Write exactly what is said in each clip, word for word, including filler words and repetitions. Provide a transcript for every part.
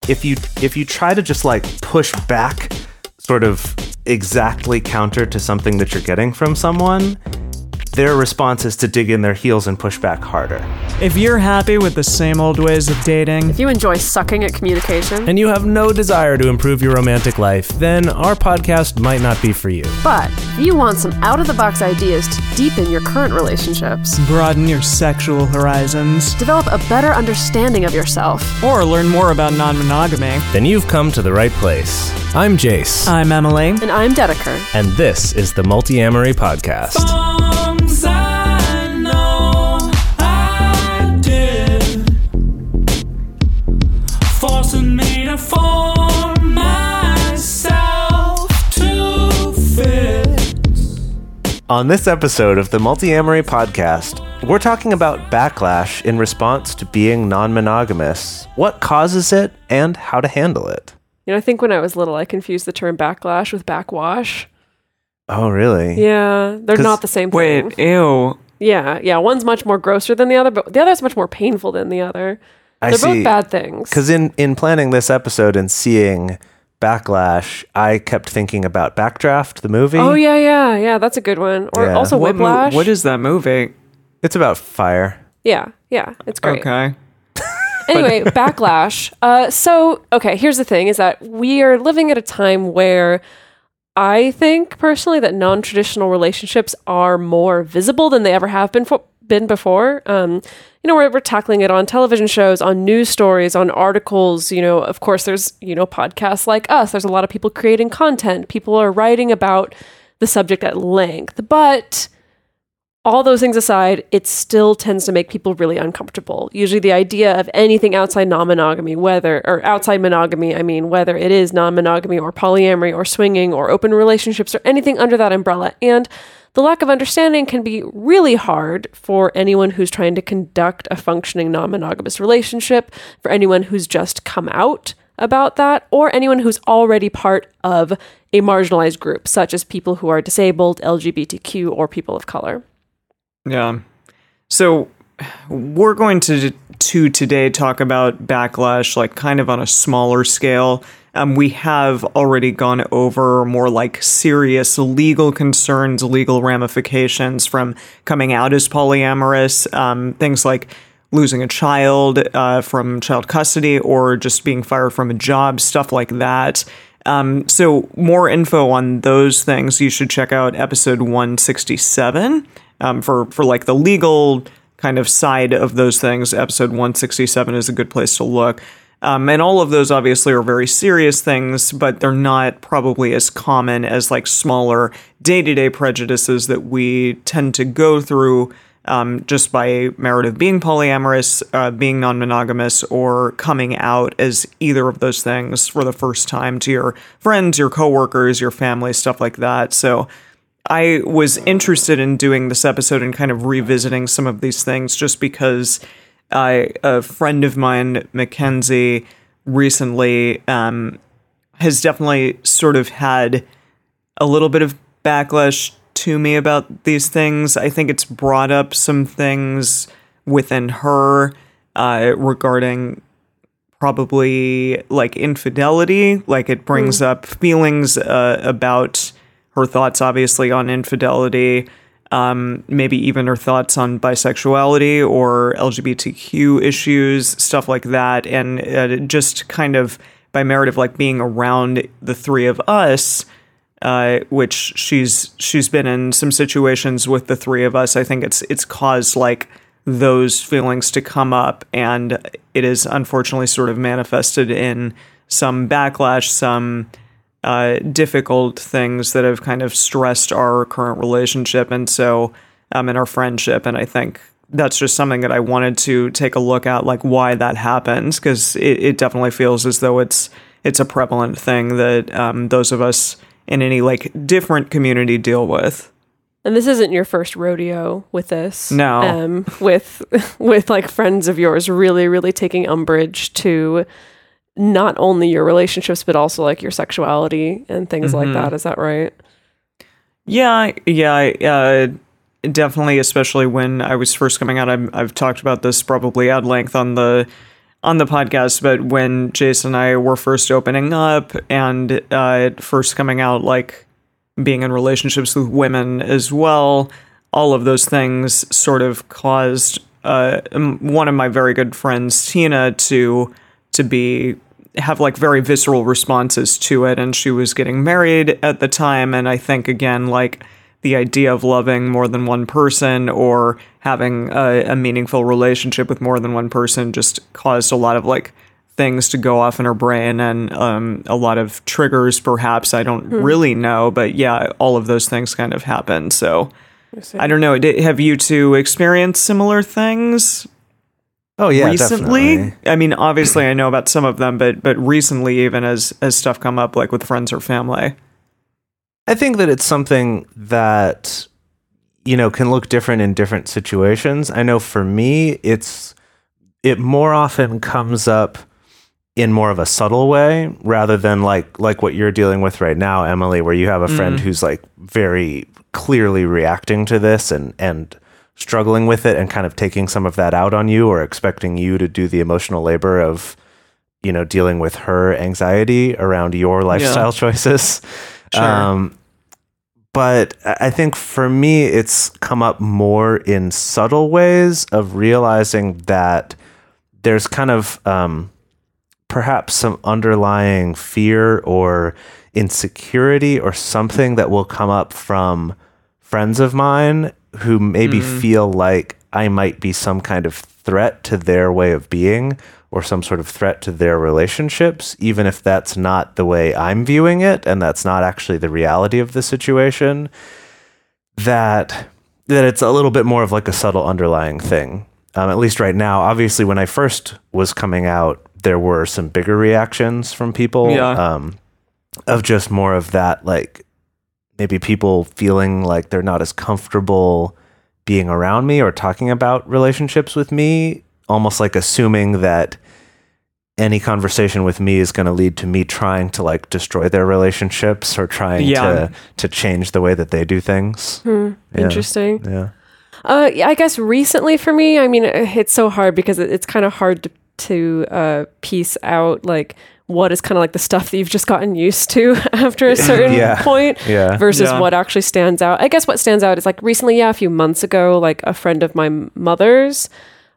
if you if you try to just like push back sort of exactly counter to something that you're getting from someone, their response is to dig in their heels and push back harder. If you're happy with the same old ways of dating, if you enjoy sucking at communication, and you have no desire to improve your romantic life, then our podcast might not be for you. But if you want some out-of-the-box ideas to deepen your current relationships, broaden your sexual horizons, develop a better understanding of yourself, or learn more about non-monogamy, then you've come to the right place. I'm Jace. I'm Emily. And I'm Dedeker. And this is the Multi-Amory Podcast. Songs I know I did, forcing me to form myself to fit. On this episode of the Multi-Amory Podcast, we're talking about backlash in response to being non-monogamous, what causes it, and how to handle it. You know, I think when I was little, I confused the term backlash with backwash. Oh, really? Yeah, they're not the same thing. Wait, ew. Yeah, yeah. One's much more grosser than the other, but the other's much more painful than the other. I They're see. both bad things. Because in, in planning this episode and seeing backlash, I kept thinking about Backdraft, the movie. Oh, yeah, yeah, yeah. That's a good one. Or Yeah. also What, mo- Whiplash. what is that movie? It's about fire. Yeah, yeah. It's great. Okay. Anyway, backlash. Uh, so, okay, here's the thing, is that we are living at a time where I think personally that non-traditional relationships are more visible than they ever have been for, been before. Um, you know, we're, we're tackling it on television shows, on news stories, on articles. You know, of course, there's, you know, podcasts like us. There's a lot of people creating content. People are writing about the subject at length. But all those things aside, it still tends to make people really uncomfortable. Usually the idea of anything outside non-monogamy, whether, or outside monogamy, I mean, whether it is non-monogamy or polyamory or swinging or open relationships or anything under that umbrella. And the lack of understanding can be really hard for anyone who's trying to conduct a functioning non-monogamous relationship, for anyone who's just come out about that, or anyone who's already part of a marginalized group, such as people who are disabled, L G B T Q, or people of color. Yeah. So we're going to to today talk about backlash, like kind of on a smaller scale. Um, we have already gone over more like serious legal concerns, legal ramifications from coming out as polyamorous, um, things like losing a child uh, from child custody or just being fired from a job, stuff like that. Um, so more info on those things, you should check out episode one sixty-seven. Um, for, for like the legal kind of side of those things, episode one sixty-seven is a good place to look. Um, and all of those obviously are very serious things, but they're not probably as common as like smaller day-to-day prejudices that we tend to go through um, just by merit of being polyamorous, uh, being non-monogamous, or coming out as either of those things for the first time to your friends, your coworkers, your family, stuff like that. So I was interested in doing this episode and kind of revisiting some of these things just because uh, a friend of mine, Mackenzie, recently um, has definitely sort of had a little bit of backlash to me about these things. I think it's brought up some things within her uh, regarding probably like infidelity. Like it brings mm. up feelings uh, about her thoughts, obviously, on infidelity, um, maybe even her thoughts on bisexuality or L G B T Q issues, stuff like that. And uh, just kind of by merit of like being around the three of us, uh, which she's she's been in some situations with the three of us, I think it's it's caused like those feelings to come up, and it is unfortunately sort of manifested in some backlash, some Uh, difficult things that have kind of stressed our current relationship and so um, in our friendship. And I think that's just something that I wanted to take a look at, like why that happens, because it, it definitely feels as though it's it's a prevalent thing that um, those of us in any like different community deal with. And this isn't your first rodeo with this. No. Um, with with like friends of yours really, really taking umbrage to not only your relationships, but also like your sexuality and things mm-hmm. like that. Is that right? Yeah, yeah, uh, definitely. Especially when I was first coming out, I'm, I've talked about this probably at length on the on the podcast, but when Jason and I were first opening up and uh, first coming out, like being in relationships with women as well, all of those things sort of caused uh, one of my very good friends, Tina, to to be have like very visceral responses to it. And she was getting married at the time. And I think, again, like the idea of loving more than one person or having a, a meaningful relationship with more than one person just caused a lot of like things to go off in her brain and um, a lot of triggers, perhaps. I don't hmm. really know. But yeah, all of those things kind of happened. So I don't know. Did, have you two experienced similar things? Oh yeah, recently. definitely. I mean, obviously, I know about some of them, but but recently, even as as stuff come up, like with friends or family. I think that it's something that, you know, can look different in different situations. I know for me, it's it more often comes up in more of a subtle way rather than like like what you're dealing with right now, Emily, where you have a friend mm. who's like very clearly reacting to this and and. struggling with it and kind of taking some of that out on you or expecting you to do the emotional labor of, you know, dealing with her anxiety around your lifestyle yeah. choices. Sure. Um, but I think for me, it's come up more in subtle ways of realizing that there's kind of um, perhaps some underlying fear or insecurity or something that will come up from friends of mine who maybe mm. feel like I might be some kind of threat to their way of being or some sort of threat to their relationships, even if that's not the way I'm viewing it and that's not actually the reality of the situation, that that it's a little bit more of like a subtle underlying thing. Um, at least right now. Obviously, when I first was coming out, there were some bigger reactions from people yeah. um, of just more of that, like, maybe people feeling like they're not as comfortable being around me or talking about relationships with me, almost like assuming that any conversation with me is going to lead to me trying to like destroy their relationships or trying yeah. to to change the way that they do things. Hmm. Yeah. Interesting. Yeah. Uh, yeah, I guess recently for me, I mean, it's so hard because it's kind of hard to, to uh, piece out like what is kind of like the stuff that you've just gotten used to after a certain yeah. point yeah. versus yeah. what actually stands out. I guess what stands out is like recently, yeah, a few months ago, like a friend of my mother's,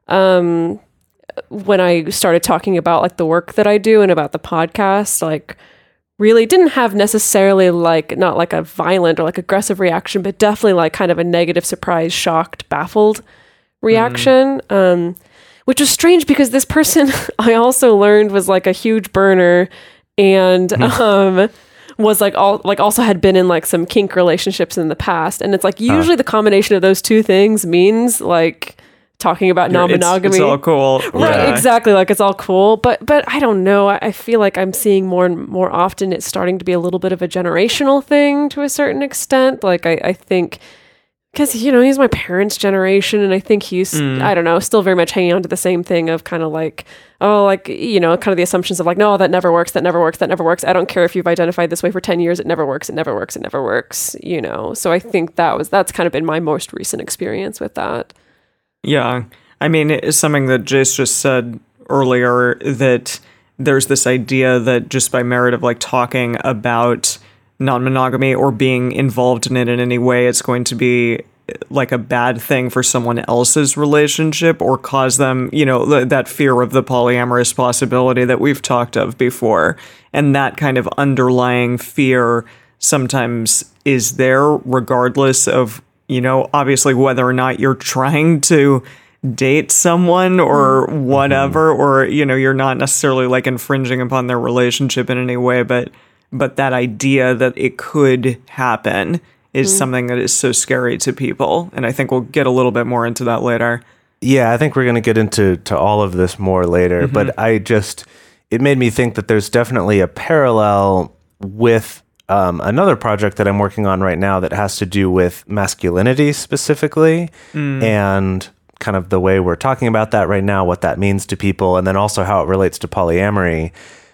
um, when I started talking about like the work that I do and about the podcast, like really didn't have necessarily like, not like a violent or like aggressive reaction, but definitely like kind of a negative, surprise, shocked, baffled reaction. Mm. Um, which was strange because this person I also learned was like a huge burner and um, was like all like also had been in like some kink relationships in the past. And it's like usually uh. the combination of those two things means like talking about non-monogamy. It's, it's all cool. Right, yeah. exactly. Like it's all cool. But but I don't know. I, I feel like I'm seeing more and more often it's starting to be a little bit of a generational thing to a certain extent. Like I, I think because, you know, he's my parents' generation, and I think he's, mm. I don't know, still very much hanging on to the same thing of kind of like, oh, like, you know, kind of the assumptions of like, no, that never works, that never works, that never works. I don't care if you've identified this way for ten years, it never works, it never works, it never works, you know? So I think that was, that's kind of been my most recent experience with that. Yeah. I mean, it's something that Jace just said earlier, that there's this idea that just by merit of like talking about non-monogamy or being involved in it in any way, it's going to be like a bad thing for someone else's relationship or cause them, you know, th- that fear of the polyamorous possibility that we've talked of before. And that kind of underlying fear sometimes is there regardless of, you know, obviously whether or not you're trying to date someone or whatever, mm-hmm. or, you know, you're not necessarily like infringing upon their relationship in any way, but But that idea that it could happen is mm. something that is so scary to people. And I think we'll get a little bit more into that later. Yeah, I think we're going to get into to all of this more later. Mm-hmm. But I just, it made me think that there's definitely a parallel with um, another project that I'm working on right now that has to do with masculinity specifically. Mm. And kind of the way we're talking about that right now, what that means to people, and then also how it relates to polyamory.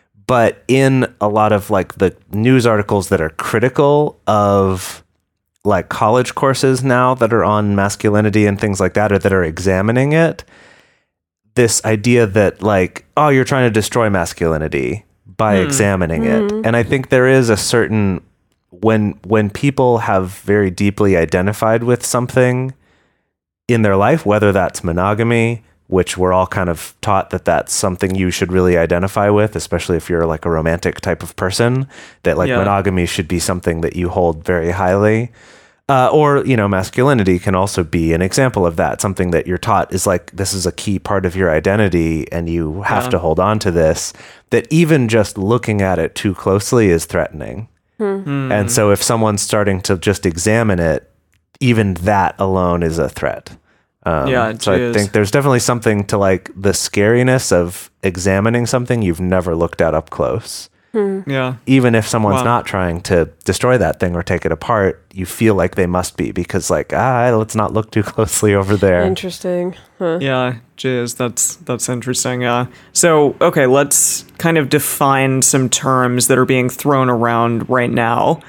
But in a lot of like the news articles that are critical of like college courses now that are on masculinity and things like that, or that are examining it, this idea that like, oh, you're trying to destroy masculinity by Mm. examining it. And I think there is a certain when when people have very deeply identified with something in their life, whether that's monogamy, which we're all kind of taught that that's something you should really identify with, especially if you're like a romantic type of person, that like Yeah. monogamy should be something that you hold very highly. Uh, or, you know, masculinity can also be an example of that. Something that you're taught is like, this is a key part of your identity and you have Yeah. to hold on to this, that even just looking at it too closely is threatening. Hmm. And so if someone's starting to just examine it, even that alone is a threat. Um, Yeah, it so I is. think there's definitely something to like the scariness of examining something you've never looked at up close. Yeah. Even if someone's Wow. not trying to destroy that thing or take it apart, you feel like they must be because like, ah, let's not look too closely over there. Interesting. Huh. Yeah, geez, that's that's interesting. Yeah. So, okay, let's kind of define some terms that are being thrown around right now.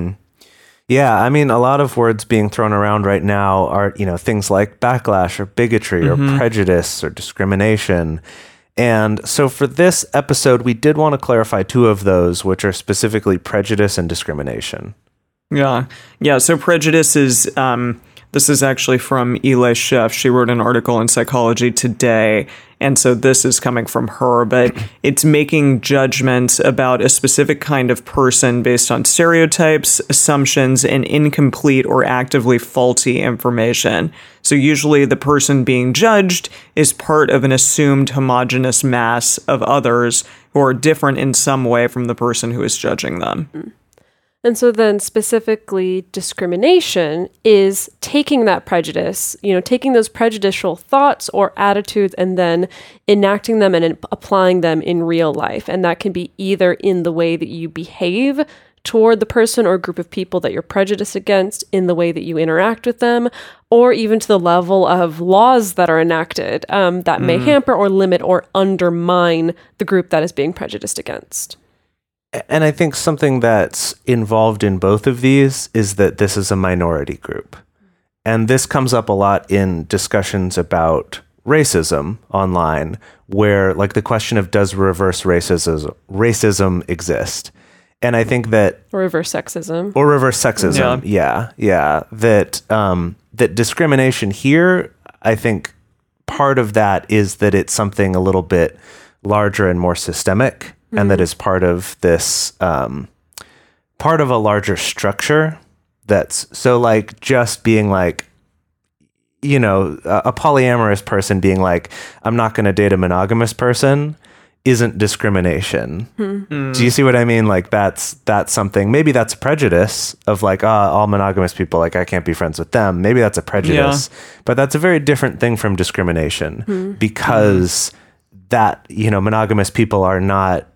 Yeah, I mean, a lot of words being thrown around right now are, you know, things like backlash or bigotry or prejudice or discrimination. And so for this episode, we did want to clarify two of those, which are specifically prejudice and discrimination. Yeah. Yeah. So prejudice is, um, this is actually from Eli Sheff. She wrote an article in Psychology Today. And so this is coming from her, but it's making judgments about a specific kind of person based on stereotypes, assumptions, and incomplete or actively faulty information. So usually the person being judged is part of an assumed homogeneous mass of others who are different in some way from the person who is judging them. And so then specifically discrimination is taking that prejudice, you know, taking those prejudicial thoughts or attitudes and then enacting them and in- applying them in real life. And that can be either in the way that you behave toward the person or group of people that you're prejudiced against, in the way that you interact with them, or even to the level of laws that are enacted um, that may hamper or limit or undermine the group that is being prejudiced against. And I think something that's involved in both of these is that this is a minority group. And this comes up a lot in discussions about racism online, where like the question of does reverse racism racism exist? And I think that Or reverse sexism. or reverse sexism. Yeah. Yeah. yeah that um that discrimination here, I think part of that is that it's something a little bit larger and more systemic. And that is part of this, um, part of a larger structure. That's so like just being like, you know, a, a polyamorous person being like, I'm not going to date a monogamous person isn't discrimination. Do you see what I mean? Like that's, that's something, maybe that's a prejudice of like, ah, all monogamous people, like I can't be friends with them. Maybe that's a prejudice, but that's a very different thing from discrimination because that, you know, monogamous people are not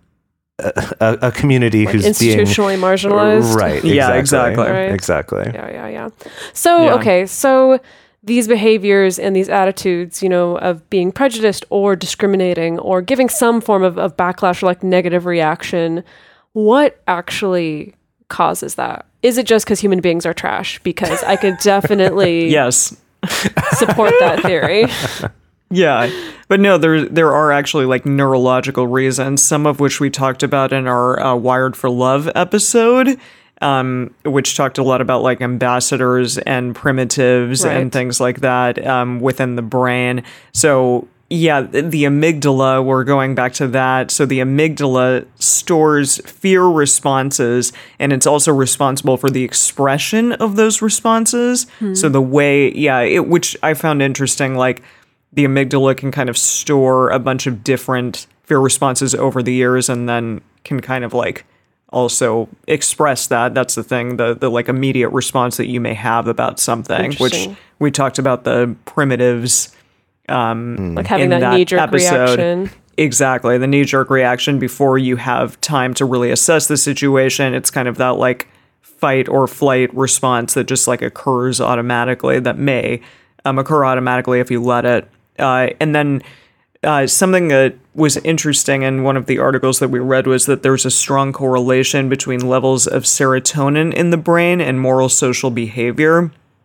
A, a community Like who's institutionally being marginalized. right. Yeah, exactly. exactly. Right. Exactly. Yeah, yeah, yeah. So, Yeah. okay, so these behaviors and these attitudes, you know, of being prejudiced or discriminating or giving some form of, of backlash or like negative reaction, what actually causes that? Is it just because human beings are trash? Because I could definitely Yes. support that theory. Yeah, but no, there there are actually like neurological reasons, some of which we talked about in our uh, Wired for Love episode, um, which talked a lot about like ambassadors and primitives Right. and things like that um, within the brain. So yeah, the the amygdala, we're going back to that. So the amygdala stores fear responses, and it's also responsible for the expression of those responses. So the way, yeah, it, which I found interesting, like, the amygdala can kind of store a bunch of different fear responses over the years and then can kind of like also express that. That's the thing, the the like immediate response that you may have about something, which Interesting. we talked about the primitives Like having in that, that knee-jerk episode. reaction. Exactly. The knee-jerk reaction before you have time to really assess the situation. It's kind of that like fight or flight response that just like occurs automatically, that may um, occur automatically if you let it. Uh, and then uh, something that was interesting in one of the articles that we read was that there's a strong correlation between levels of serotonin in the brain and moral social behavior.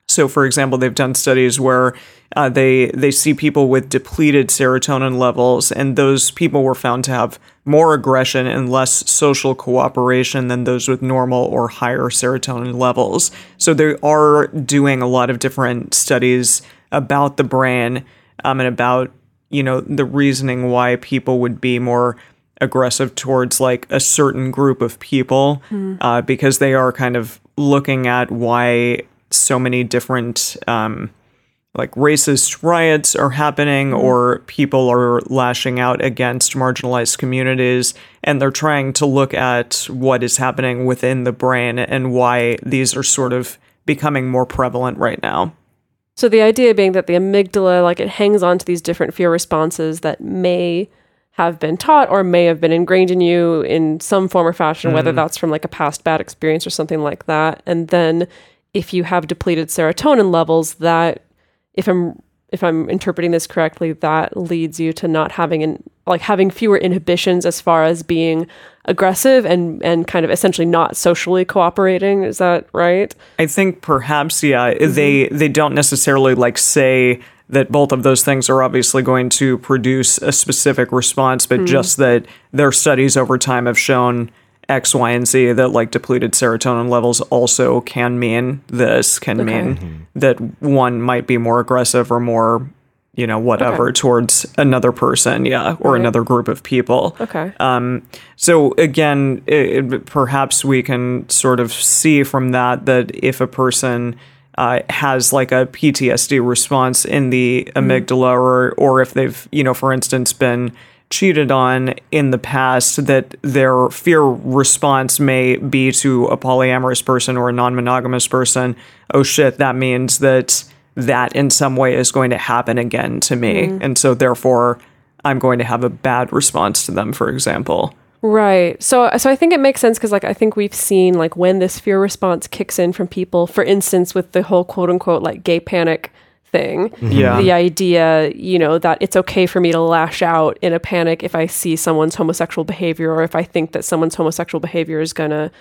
So, for example, they've done studies where uh, they they see people with depleted serotonin levels, and those people were found to have more aggression and less social cooperation than those with normal or higher serotonin levels. So they are doing a lot of different studies about the brain um, and about, you know, the reasoning why people would be more aggressive towards like a certain group of people, mm. uh, because they are kind of looking at why so many different um, like racist riots are happening, mm. or people are lashing out against marginalized communities, and they're trying to look at what is happening within the brain and why these are sort of becoming more prevalent right now. So the idea being that the amygdala, like it hangs on to these different fear responses that may have been taught or may have been ingrained in you in some form or fashion, mm. whether that's from like a past bad experience or something like that. And then if you have depleted serotonin levels, that if I'm if I'm interpreting this correctly, that leads you to not having an like having fewer inhibitions as far as being aggressive and and kind of essentially not socially cooperating. Is that right? I think perhaps, yeah, mm-hmm. they they don't necessarily like say that both of those things are obviously going to produce a specific response, but mm-hmm. just that their studies over time have shown X, Y, and Z, that like depleted serotonin levels also can mean this, can okay. mean mm-hmm. that one might be more aggressive or more, you know, whatever okay. towards another person, yeah, or right. another group of people. Okay. Um. So again, it, it, perhaps we can sort of see from that that if a person uh, has like a P T S D response in the mm-hmm. amygdala, or or if they've, you know, for instance, been cheated on in the past, that their fear response may be to a polyamorous person or a non-monogamous person. Oh shit, that means that that in some way is going to happen again to me. Mm. And so therefore I'm going to have a bad response to them, for example. Right. So so I think it makes sense because like I think we've seen like when this fear response kicks in from people, for instance, with the whole quote unquote like gay panic thing. Yeah. The idea, you know, that it's okay for me to lash out in a panic if I see someone's homosexual behavior, or if I think that someone's homosexual behavior is gonna,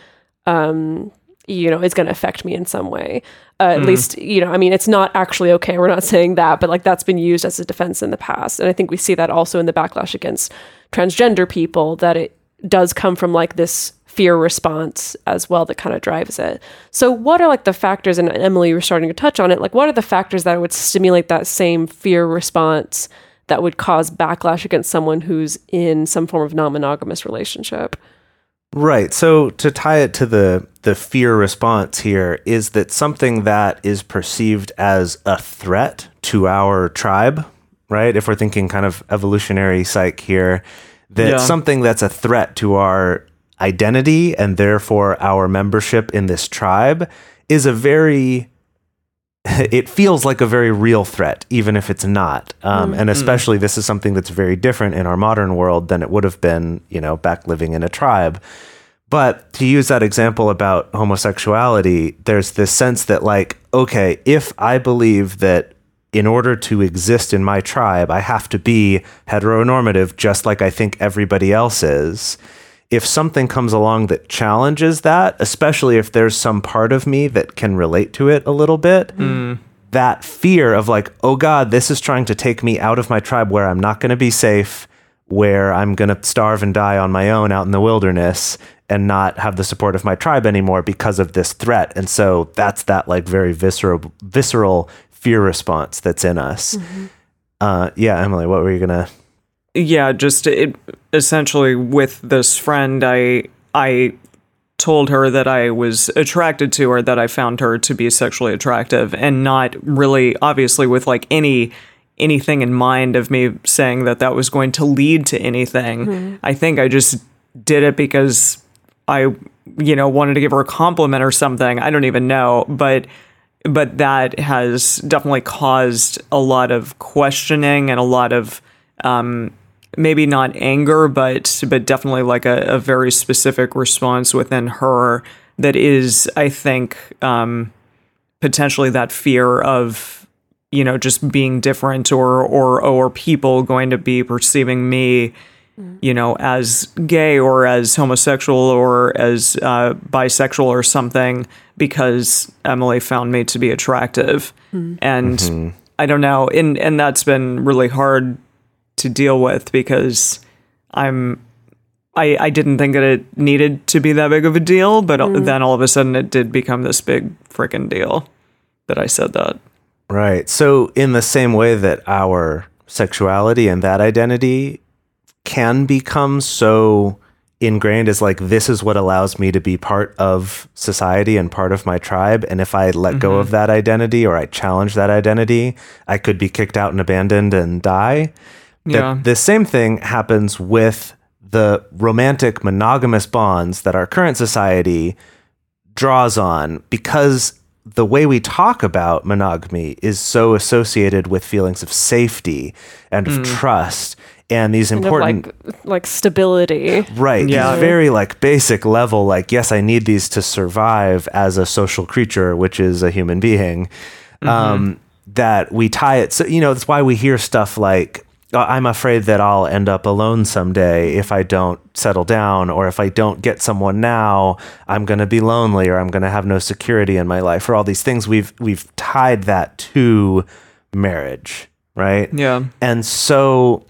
um, you know, is gonna affect me in some way. Uh, mm. At least, you know, I mean, it's not actually okay. We're not saying that, but like that's been used as a defense in the past. And I think we see that also in the backlash against transgender people, that it does come from like this fear response as well that kind of drives it. So what are like the factors, and Emily, you were starting to touch on it, like what are the factors that would stimulate that same fear response that would cause backlash against someone who's in some form of non-monogamous relationship? Right. So to tie it to the the fear response here is that something that is perceived as a threat to our tribe, right? If we're thinking kind of evolutionary psych here, that yeah. something that's a threat to our identity and therefore our membership in this tribe is a very, it feels like a very real threat, even if it's not. Um, mm-hmm. And especially this is something that's very different in our modern world than it would have been, you know, back living in a tribe. But to use that example about homosexuality, there's this sense that like, okay, if I believe that in order to exist in my tribe, I have to be heteronormative, just like I think everybody else is. If something comes along that challenges that, especially if there's some part of me that can relate to it a little bit, mm. that fear of like, oh God, this is trying to take me out of my tribe where I'm not going to be safe, where I'm going to starve and die on my own out in the wilderness and not have the support of my tribe anymore because of this threat. And so that's that like very visceral, visceral fear response that's in us. Mm-hmm. Uh, yeah, Emily, what were you going to... Yeah, just it, essentially with this friend, I I told her that I was attracted to her, that I found her to be sexually attractive, and not really, obviously, with like any anything in mind of me saying that that was going to lead to anything. Mm-hmm. I think I just did it because I, you know, wanted to give her a compliment or something. I don't even know, but but that has definitely caused a lot of questioning and a lot of um, maybe not anger, but but definitely like a, a very specific response within her that is, I think, um, potentially that fear of, you know, just being different, or or or people going to be perceiving me you know, as gay or as homosexual or as uh, bisexual or something because Emily found me to be attractive. Mm. And mm-hmm. I don't know. And, and that's been really hard to deal with because I'm, I, I didn't think that it needed to be that big of a deal, but mm. then all of a sudden it did become this big freaking deal that I said that. Right. So in the same way that our sexuality and that identity can become so ingrained as like, this is what allows me to be part of society and part of my tribe. And if I let mm-hmm. go of that identity or I challenge that identity, I could be kicked out and abandoned and die. Yeah. That the same thing happens with the romantic monogamous bonds that our current society draws on, because the way we talk about monogamy is so associated with feelings of safety and of mm. trust and these kind important of like, like stability. Right. Yeah. These very like basic level, like, yes, I need these to survive as a social creature, which is a human being. Mm-hmm. Um, that we tie it. So, you know, that's why we hear stuff like, I'm afraid that I'll end up alone someday if I don't settle down, or if I don't get someone now, I'm going to be lonely, or I'm going to have no security in my life, or all these things. We've we've tied that to marriage, right? Yeah. And so,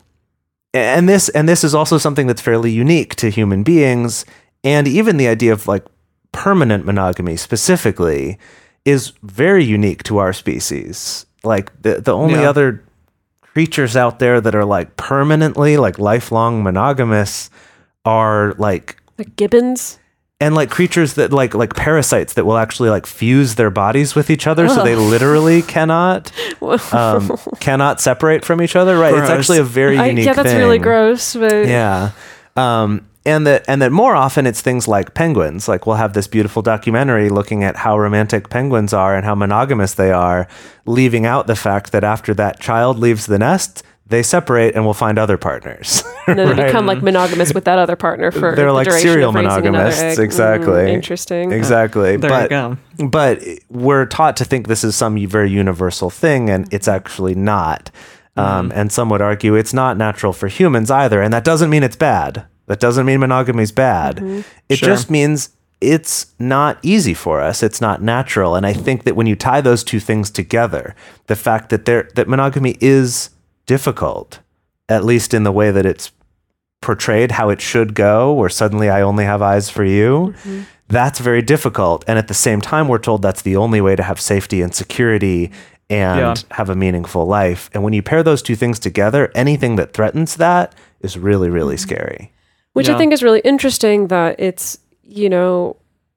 and this and this is also something that's fairly unique to human beings, and even the idea of like permanent monogamy specifically is very unique to our species. Like the the only Yeah. other creatures out there that are like permanently, like lifelong monogamous are like Like gibbons. and like creatures that like like parasites that will actually like fuse their bodies with each other, so they literally cannot um, cannot separate from each other. Right? Gross. It's actually a very I, unique yeah, that's thing. really gross. But Yeah. Um, and that and that more often it's things like penguins. Like we'll have this beautiful documentary looking at how romantic penguins are and how monogamous they are, leaving out the fact that after that child leaves the nest, they separate and will find other partners. and then they Right? become like monogamous with that other partner for They're the like duration serial of raising another monogamists. egg. Exactly. Mm, interesting. Exactly. There but, you go. But we're taught to think this is some very universal thing, and it's actually not. Um, and some would argue it's not natural for humans either. And that doesn't mean it's bad. That doesn't mean monogamy is bad. Mm-hmm. It Sure. just means it's not easy for us. It's not natural. And I think that when you tie those two things together, the fact that there that monogamy is difficult, at least in the way that it's portrayed, how it should go, where suddenly I only have eyes for you, Mm-hmm. that's very difficult. And at the same time, we're told that's the only way to have safety and security and Yeah. have a meaningful life. And when you pair those two things together, anything that threatens that is really, really Mm-hmm. scary. Which Yeah. I think is really interesting that it's, you know,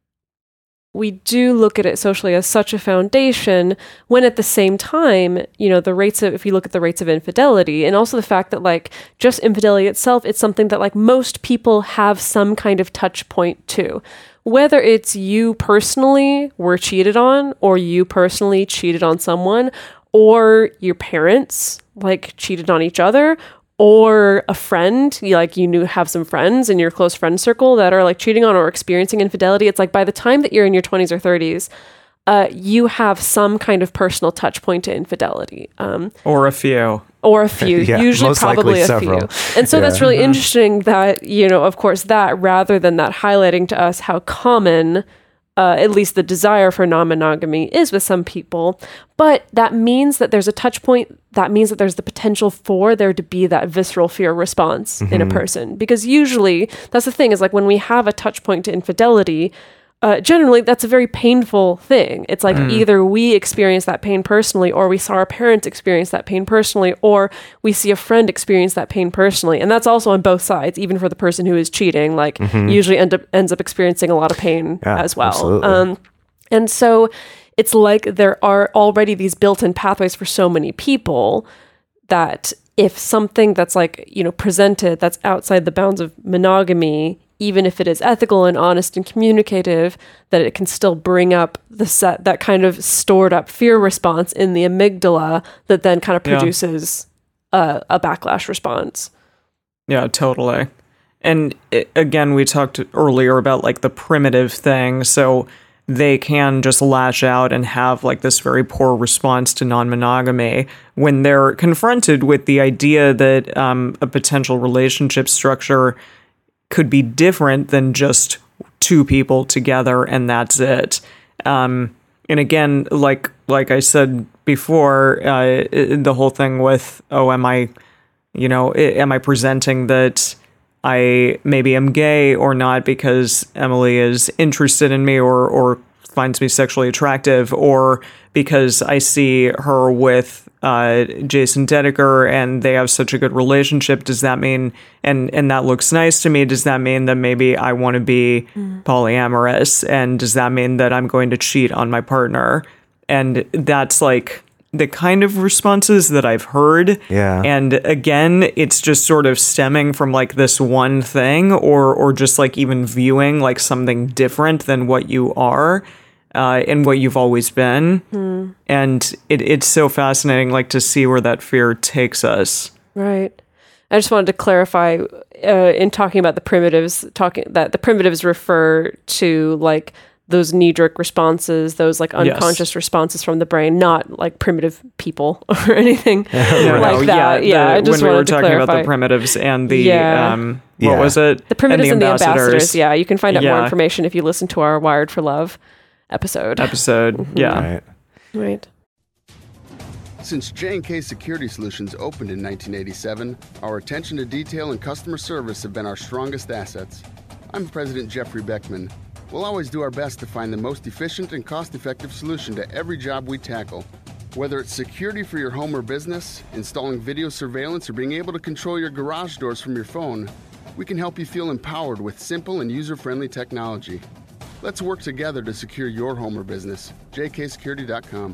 we do look at it socially as such a foundation when at the same time, you know, the rates of, if you look at the rates of infidelity and also the fact that like just infidelity itself, it's something that like most people have some kind of touch point to. Whether it's you personally were cheated on or you personally cheated on someone or your parents like cheated on each other or a friend, you like you knew have some friends in your close friend circle that are like cheating on or experiencing infidelity. It's like by the time that you're in your twenties or thirties, uh, you have some kind of personal touch point to infidelity. Um, Or a few. or a few, Yeah, usually most probably likely a several. few. And so Yeah. that's really interesting that, you know, of course, that rather than that highlighting to us how common, uh, at least the desire for non-monogamy is with some people, but that means that there's a touch point, that means that there's the potential for there to be that visceral fear response in a person. Because usually, that's the thing, is like when we have a touch point to infidelity, Uh, generally, that's a very painful thing. It's like either we experience that pain personally, or we saw our parents experience that pain personally, or we see a friend experience that pain personally. And that's also on both sides, even for the person who is cheating, like usually end up, ends up experiencing a lot of pain Yeah, as well. absolutely. Um, and so it's like there are already these built-in pathways for so many people that if something that's like, you know, presented that's outside the bounds of monogamy, even if it is ethical and honest and communicative, that it can still bring up the set, that kind of stored up fear response in the amygdala that then kind of Yeah. produces a, a backlash response. Yeah, totally. And it, again, we talked earlier about like the primitive thing. So they can just lash out and have like this very poor response to non-monogamy when they're confronted with the idea that um, a potential relationship structure could be different than just two people together and that's it. Um, and again, like like I said before, uh, the whole thing with, oh, am I, you know, am I presenting that I maybe am gay or not because Emily is interested in me or or finds me sexually attractive, or because I see her with uh, Jason Dedeker and they have such a good relationship. Does that mean, and and that looks nice to me, does that mean that maybe I want to be mm. polyamorous? And does that mean that I'm going to cheat on my partner? And that's like the kind of responses that I've heard. Yeah. And again, it's just sort of stemming from like this one thing, or or just like even viewing like something different than what you are uh, and what you've always been. Hmm. And it, it's so fascinating like to see where that fear takes us. Right. I just wanted to clarify uh, in talking about the primitives, talking that the primitives refer to like those knee-jerk responses, those like unconscious yes. responses from the brain, not like primitive people or anything no, like no, that. Yeah, yeah the, I just when we wanted were to talking clarify. about the primitives and the yeah. um, what yeah. was it? The primitives and the, and the ambassadors. ambassadors. Yeah, you can find out yeah. more information if you listen to our Wired for Love episode. Episode, mm-hmm. yeah. Right. Right. Since J and K Security Solutions opened in nineteen eighty-seven, our attention to detail and customer service have been our strongest assets. I'm President Jeffrey Beckman. We'll always do our best to find the most efficient and cost-effective solution to every job we tackle. Whether it's security for your home or business, installing video surveillance, or being able to control your garage doors from your phone, we can help you feel empowered with simple and user-friendly technology. Let's work together to secure your home or business. J K security dot com.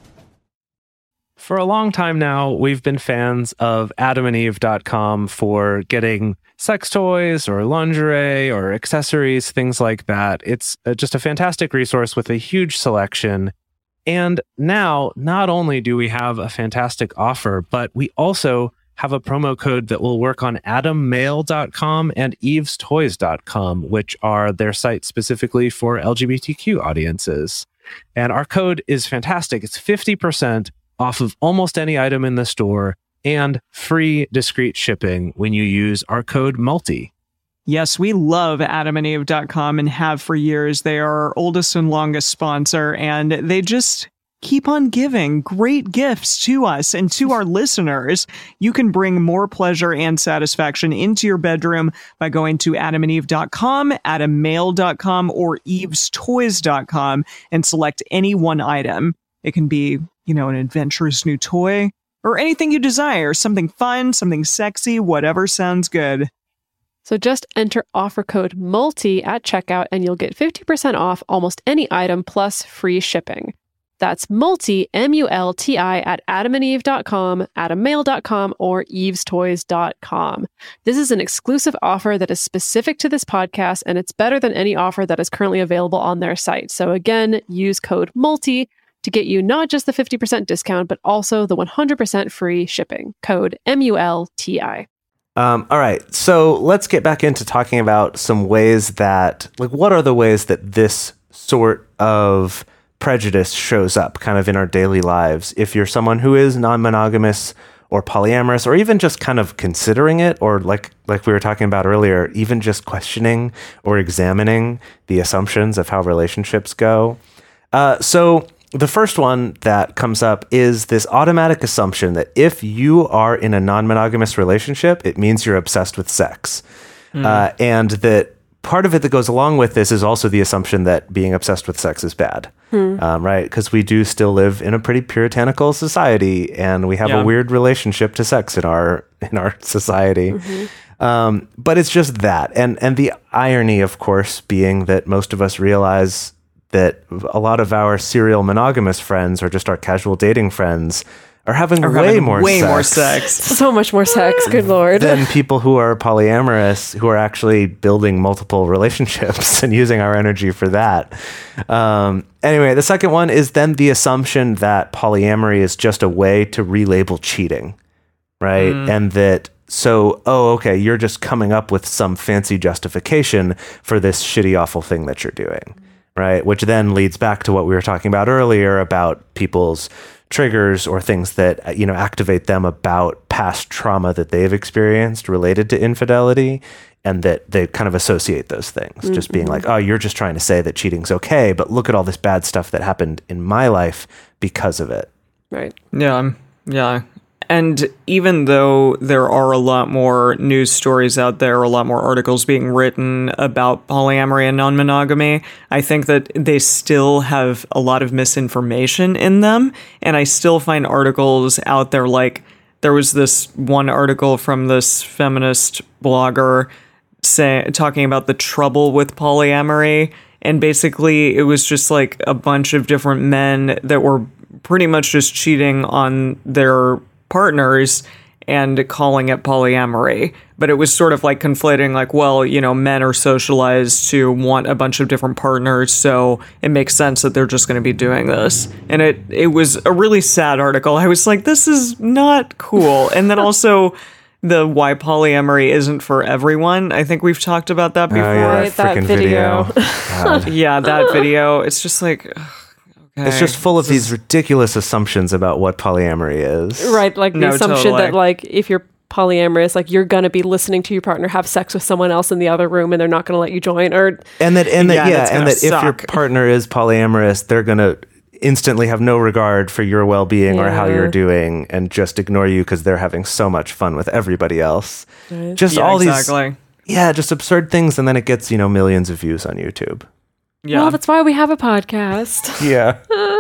For a long time now, we've been fans of adam and eve dot com for getting sex toys or lingerie or accessories, things like that. It's just a fantastic resource with a huge selection. And now, not only do we have a fantastic offer, but we also have a promo code that will work on adam mail dot com and eves toys dot com, which are their sites specifically for L G B T Q audiences. And our code is fantastic. It's fifty percent off of almost any item in the store and free discreet shipping when you use our code MULTI. Yes, we love adam and eve dot com and have for years. They are our oldest and longest sponsor, and they just keep on giving great gifts to us and to our listeners. You can bring more pleasure and satisfaction into your bedroom by going to adam and eve dot com, adam mail dot com, or eves toys dot com and select any one item. It can be, you know, an adventurous new toy or anything you desire, something fun, something sexy, whatever sounds good. So just enter offer code MULTI at checkout and you'll get fifty percent off almost any item plus free shipping. That's MULTI, M U L T I, at adam and eve dot com, adam mail dot com, or eves toys dot com. This is an exclusive offer that is specific to this podcast, and it's better than any offer that is currently available on their site. So again, use code MULTI to get you not just the fifty percent discount, but also the one hundred percent free shipping. Code M U L T I. Um, all right, so let's get back into talking about some ways that, like, what are the ways that this sort of prejudice shows up kind of in our daily lives? If you're someone who is non-monogamous or polyamorous, or even just kind of considering it, or like like we were talking about earlier, even just questioning or examining the assumptions of how relationships go. Uh, so the first one that comes up is this automatic assumption that if you are in a non-monogamous relationship, it means you're obsessed with sex. Mm. Uh, and that part of it that goes along with this is also the assumption that being obsessed with sex is bad, hmm. um, right? Because we do still live in a pretty puritanical society, and we have yeah. a weird relationship to sex in our in our society. Mm-hmm. Um, but it's just that, and and the irony, of course, being that most of us realize that a lot of our serial monogamous friends or just our casual dating friends are having are way having more way sex more sex, so much more sex. Good Lord, than people who are polyamorous, who are actually building multiple relationships and using our energy for that. Um, anyway, the second one is then the assumption that polyamory is just a way to relabel cheating, right? Mm. And that so, oh, okay, you're just coming up with some fancy justification for this shitty, awful thing that you're doing. right? Which then leads back to what we were talking about earlier about people's triggers or things that, you know, activate them about past trauma that they've experienced related to infidelity, and that they kind of associate those things, mm-hmm. just being like, oh, you're just trying to say that cheating's okay, but look at all this bad stuff that happened in my life because of it. Right. Yeah. Yeah. And even though there are a lot more news stories out there, a lot more articles being written about polyamory and non-monogamy, I think that they still have a lot of misinformation in them. And I still find articles out there, like there was this one article from this feminist blogger say, talking about the trouble with polyamory. And basically it was just like a bunch of different men that were pretty much just cheating on their partners and calling it polyamory. But it was sort of like conflating, like, well, you know, men are socialized to want a bunch of different partners, so it makes sense that they're just going to be doing this. And it it was a really sad article. I was like, this is not cool. And then also the why polyamory isn't for everyone. I think we've talked about that before. Oh, yeah, Right, that frickin' video. God. Yeah, that video. It's just like, ugh, okay. It's just full of these ridiculous assumptions about what polyamory is. Right, like the No, assumption totally. that like if you're polyamorous, like you're gonna be listening to your partner have sex with someone else in the other room and they're not gonna let you join, or And that, and that, Yeah, yeah, that's and gonna that if your suck. partner is polyamorous, they're gonna instantly have no regard for your well-being or how Yeah. you're doing, and just ignore you because they're having so much fun with everybody else. Right. Just Yeah, all exactly. these, yeah, just absurd things, and then it gets, you know, millions of views on YouTube. Yeah. well, that's why we have a podcast. Yeah,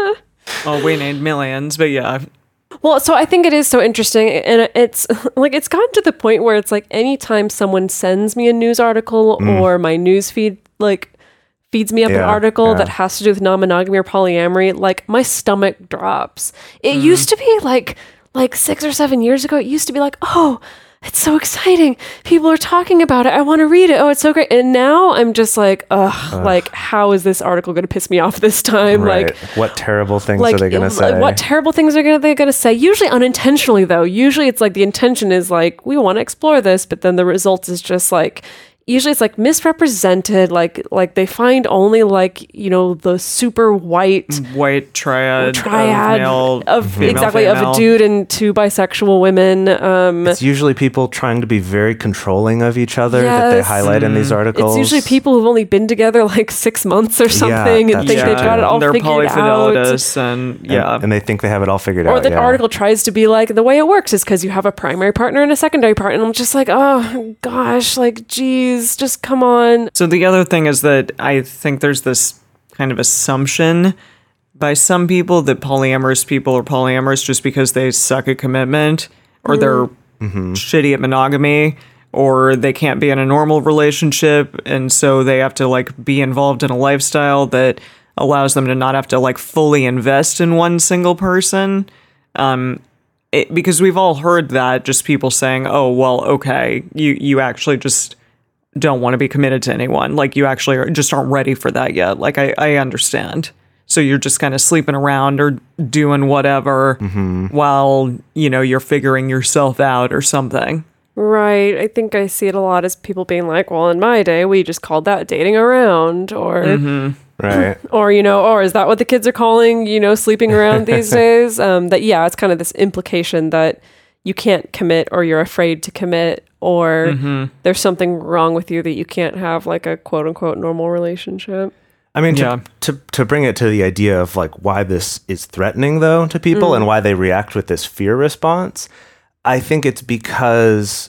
Well, we need millions, but yeah. Well, so I think it is so interesting, and it's like it's gotten to the point where it's like anytime someone sends me a news article or my news feed like feeds me up an Yeah, article yeah. that has to do with non-monogamy or polyamory, like my stomach drops. It used to be like like six or seven years ago. It used to be like, oh, it's so exciting. People are talking about it. I want to read it. Oh, it's so great. And now I'm just like, ugh, like how is this article going to piss me off this time? right. Like. What terrible things Like, are they going to like, say? what terrible things are gonna, they going to say? Usually unintentionally, though. Usually it's like the intention is like, we want to explore this, but then the result is just like, usually it's like misrepresented. Like, like they find only like, you know, the super white White triad, triad of, male, of female, exactly of female. a dude and two bisexual women. Um, It's usually people trying to be very controlling of each other that they Yes. highlight in these articles. it's usually people who've only been together like six months or something and that's think true, they've got too. it all They're figured out. polyfidelitis, and And- yeah. and they think they have it all figured Or out. the yeah. article tries to be like, the way it works is because you have a primary partner and a secondary partner. And I'm just like, oh gosh, like, geez, just come on. So the other thing is that I think there's this kind of assumption by some people that polyamorous people are polyamorous just because they suck at commitment, or they're shitty at monogamy, or they can't be in a normal relationship, and so they have to like be involved in a lifestyle that allows them to not have to like fully invest in one single person. Um, it, because we've all heard that, just people saying, "Oh, well, okay, you you actually just don't want to be committed to anyone. Like you actually are, just aren't ready for that yet." Like I, I understand. So you're just kind of sleeping around or doing whatever while, you know, you're figuring yourself out or something. Right. I think I see it a lot as people being like, well, in my day, we just called that dating around, or, Right. or, you know, or is that what the kids are calling, you know, sleeping around these days? Um, that, yeah, it's kind of this implication that you can't commit, or you're afraid to commit, or there's something wrong with you that you can't have like a quote unquote normal relationship. I mean, to, Yeah. to to bring it to the idea of like why this is threatening though to people and why they react with this fear response, I think it's because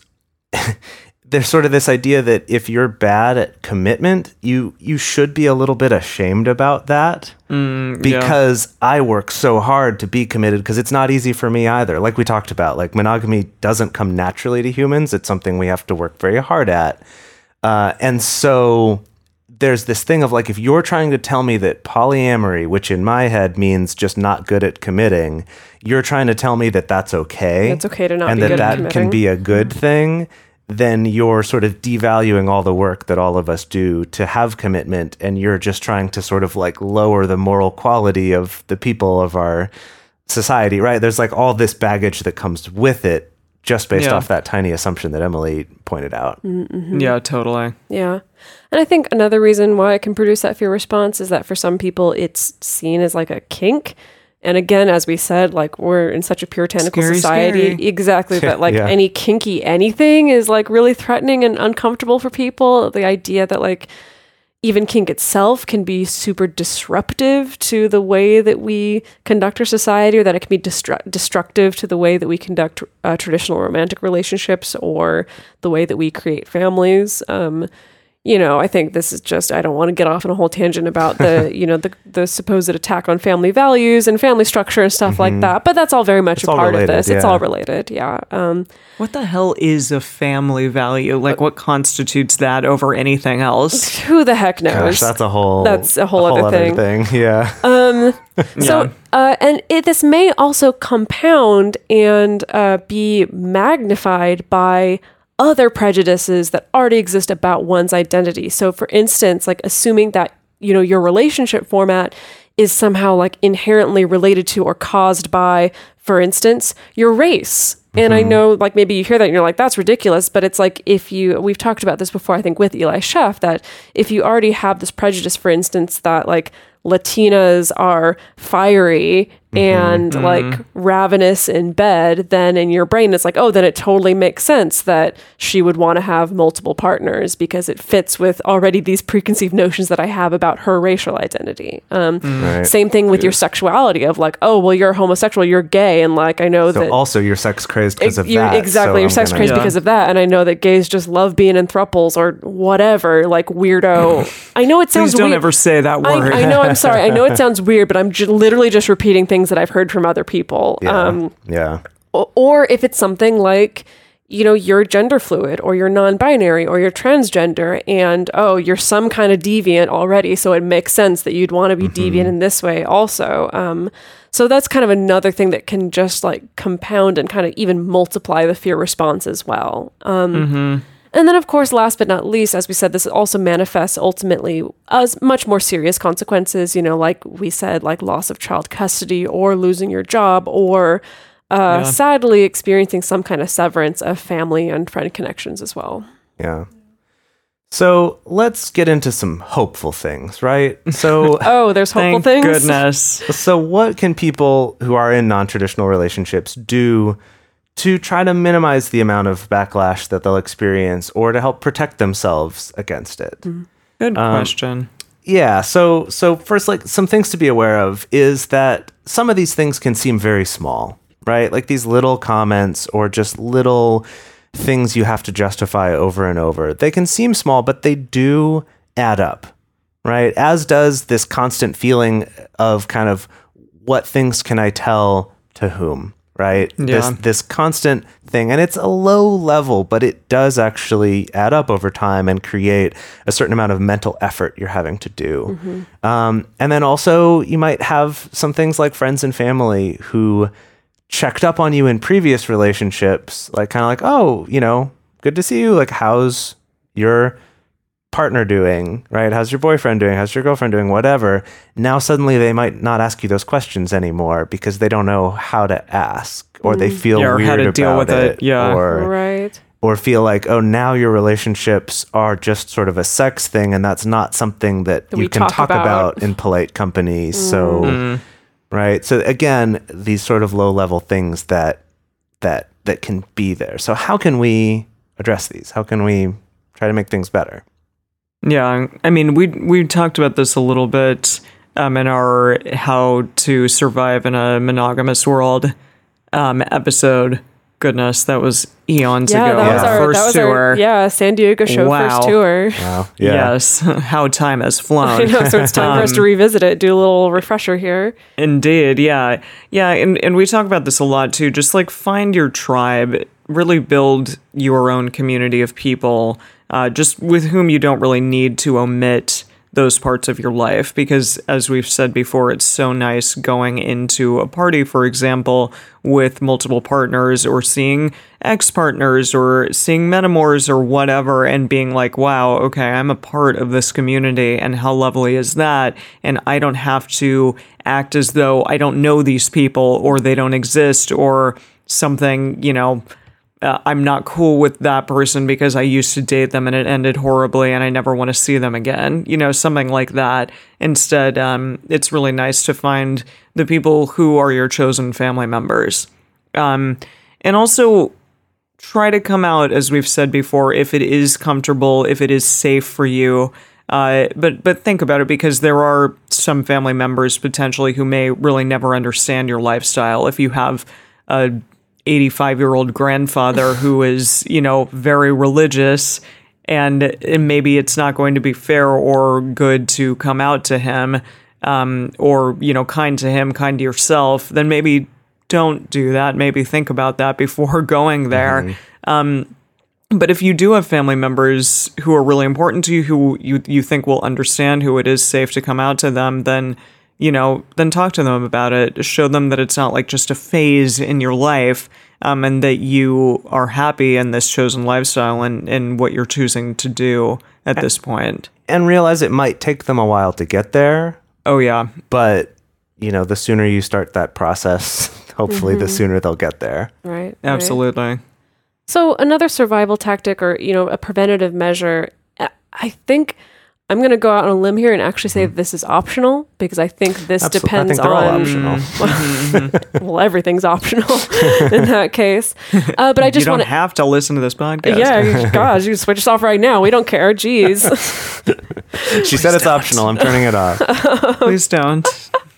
there's sort of this idea that if you're bad at commitment, you you should be a little bit ashamed about that. Because I work so hard to be committed, because it's not easy for me either. Like we talked about, like monogamy doesn't come naturally to humans. It's something we have to work very hard at. Uh, and so there's this thing of like, if you're trying to tell me that polyamory, which in my head means just not good at committing, you're trying to tell me that that's okay. It's okay to not and be that good at that committing. can be a good thing, then you're sort of devaluing all the work that all of us do to have commitment, and you're just trying to sort of like lower the moral quality of the people of our society, right? There's like all this baggage that comes with it just based Yeah. off that tiny assumption that Emily pointed out. Mm-hmm. Yeah, totally. Yeah. And I think another reason why it can produce that fear response is that for some people it's seen as like a kink. And again, as we said, like we're in such a puritanical Scary, society. scary. Exactly. That like Yeah. any kinky anything is like really threatening and uncomfortable for people. The idea that like even kink itself can be super disruptive to the way that we conduct our society, or that it can be destru- destructive to the way that we conduct uh, traditional romantic relationships or the way that we create families. Um, you know, I think this is just, I don't want to get off on a whole tangent about the, you know, the, the supposed attack on family values and family structure and stuff like that. But that's all very much It's a all part related, of this. It's yeah. all related. Yeah. Um, What the hell is a family value? Like, what constitutes that over anything else? who the heck knows? Gosh, that's a whole That's a whole other thing. Yeah. So, Yeah. uh, and it, this may also compound and uh, be magnified by other prejudices that already exist about one's identity. So, for instance, like assuming that, you know, your relationship format is somehow like inherently related to or caused by, for instance, your race. And I know, like, maybe you hear that and you're like, that's ridiculous. But it's like, if you, we've talked about this before, I think with Eli Sheff, that if you already have this prejudice, for instance, that like Latinas are fiery and like ravenous in bed, then in your brain it's like, oh, then it totally makes sense that she would want to have multiple partners because it fits with already these preconceived notions that I have about her racial identity. Um, Right. Same thing with your sexuality of like, oh, well, you're homosexual, you're gay, and like I know So that also you're sex crazed because of you- that. exactly, so you're I'm sex gonna- crazed Yeah. because of that, and I know that gays just love being in thruples or whatever, like weirdo. I know it sounds Please don't weird. ever say that word. I, I know. I'm sorry. I know it sounds weird, but I'm j- literally just repeating things that I've heard from other people. Yeah. Um, yeah. o- or if it's something like, you know, you're gender fluid or you're non-binary or you're transgender and, oh, you're some kind of deviant already. So it makes sense that you'd want to be deviant in this way also. Um, so that's kind of another thing that can just like compound and kind of even multiply the fear response as well. Um, And then, of course, last but not least, as we said, this also manifests ultimately as much more serious consequences, you know, like we said, like loss of child custody or losing your job or uh, Yeah. sadly experiencing some kind of severance of family and friend connections as well. Yeah. So let's get into some hopeful things, right? So, Oh, there's hopeful Thank things. goodness. so what can people who are in non-traditional relationships do to try to minimize the amount of backlash that they'll experience, or to help protect themselves against it? Good question. Yeah, so so first, like, some things to be aware of is that some of these things can seem very small, right? Like these little comments or just little things you have to justify over and over. They can seem small, but they do add up, right? As does this constant feeling of kind of what things can I tell to whom, right? Yeah. This this constant thing, and it's a low level, but it does actually add up over time and create a certain amount of mental effort you're having to do. Um, and then also you might have some things like friends and family who checked up on you in previous relationships, like kind of like, oh, you know, good to see you. Like, how's your partner doing, right? How's your boyfriend doing? How's your girlfriend doing? Whatever. Now suddenly they might not ask you those questions anymore because they don't know how to ask, or they feel Yeah, or weird how to about deal with it. Yeah. or Right. or feel like, oh, now your relationships are just sort of a sex thing, and that's not something that, That you we can talk talk about. about in polite company. So, right. So again, these sort of low level things that that that can be there. So how can we address these? How can we try to make things better? Yeah, I mean, we we talked about this a little bit um, in our "How to Survive in a Monogamous World" um, episode. Goodness, that was eons Yeah, ago. that was Yeah. our first that was tour. our yeah San Diego show Wow. first tour. Wow. Yes, how time has flown. I know, so it's time for us to revisit it, do a little refresher here. Indeed, yeah. Yeah, and, and we talk about this a lot too. Just like find your tribe, really build your own community of people, uh, just with whom you don't really need to omit those parts of your life. Because as we've said before, it's so nice going into a party, for example, with multiple partners or seeing ex-partners or seeing metamors or whatever and being like, wow, okay, I'm a part of this community and how lovely is that? And I don't have to act as though I don't know these people or they don't exist or something, you know, uh, I'm not cool with that person because I used to date them and it ended horribly and I never want to see them again. You know, something like that. Instead, um, it's really nice to find the people who are your chosen family members. Um, and also try to come out, as we've said before, if it is comfortable, if it is safe for you. Uh, but but think about it, because there are some family members potentially who may really never understand your lifestyle. If you have a eighty-five-year-old grandfather who is, you know, very religious, and, and maybe it's not going to be fair or good to come out to him, um, or, you know, kind to him, kind to yourself, then maybe don't do that. Maybe think about that before going there. Mm-hmm. Um, but if you do have family members who are really important to you, who you, you think will understand, who it is safe to come out to them, then, you know, then talk to them about it. Show them that it's not like just a phase in your life, um, and that you are happy in this chosen lifestyle and, and what you're choosing to do at this point. And realize it might take them a while to get there. Oh, yeah. But, you know, the sooner you start that process, hopefully mm-hmm. the sooner they'll get there. Right. Absolutely. Right. So another survival tactic, or, you know, a preventative measure, I think I'm going to go out on a limb here and actually say mm-hmm. this is optional, because I think this Absolutely. depends I think they're on... all optional. Well, well, everything's optional in that case. Uh, but I just you don't want to have to listen to this podcast. Yeah, gosh, you can switch us off right now. We don't care. Jeez. She said it's don't. optional. I'm turning it off. Please don't.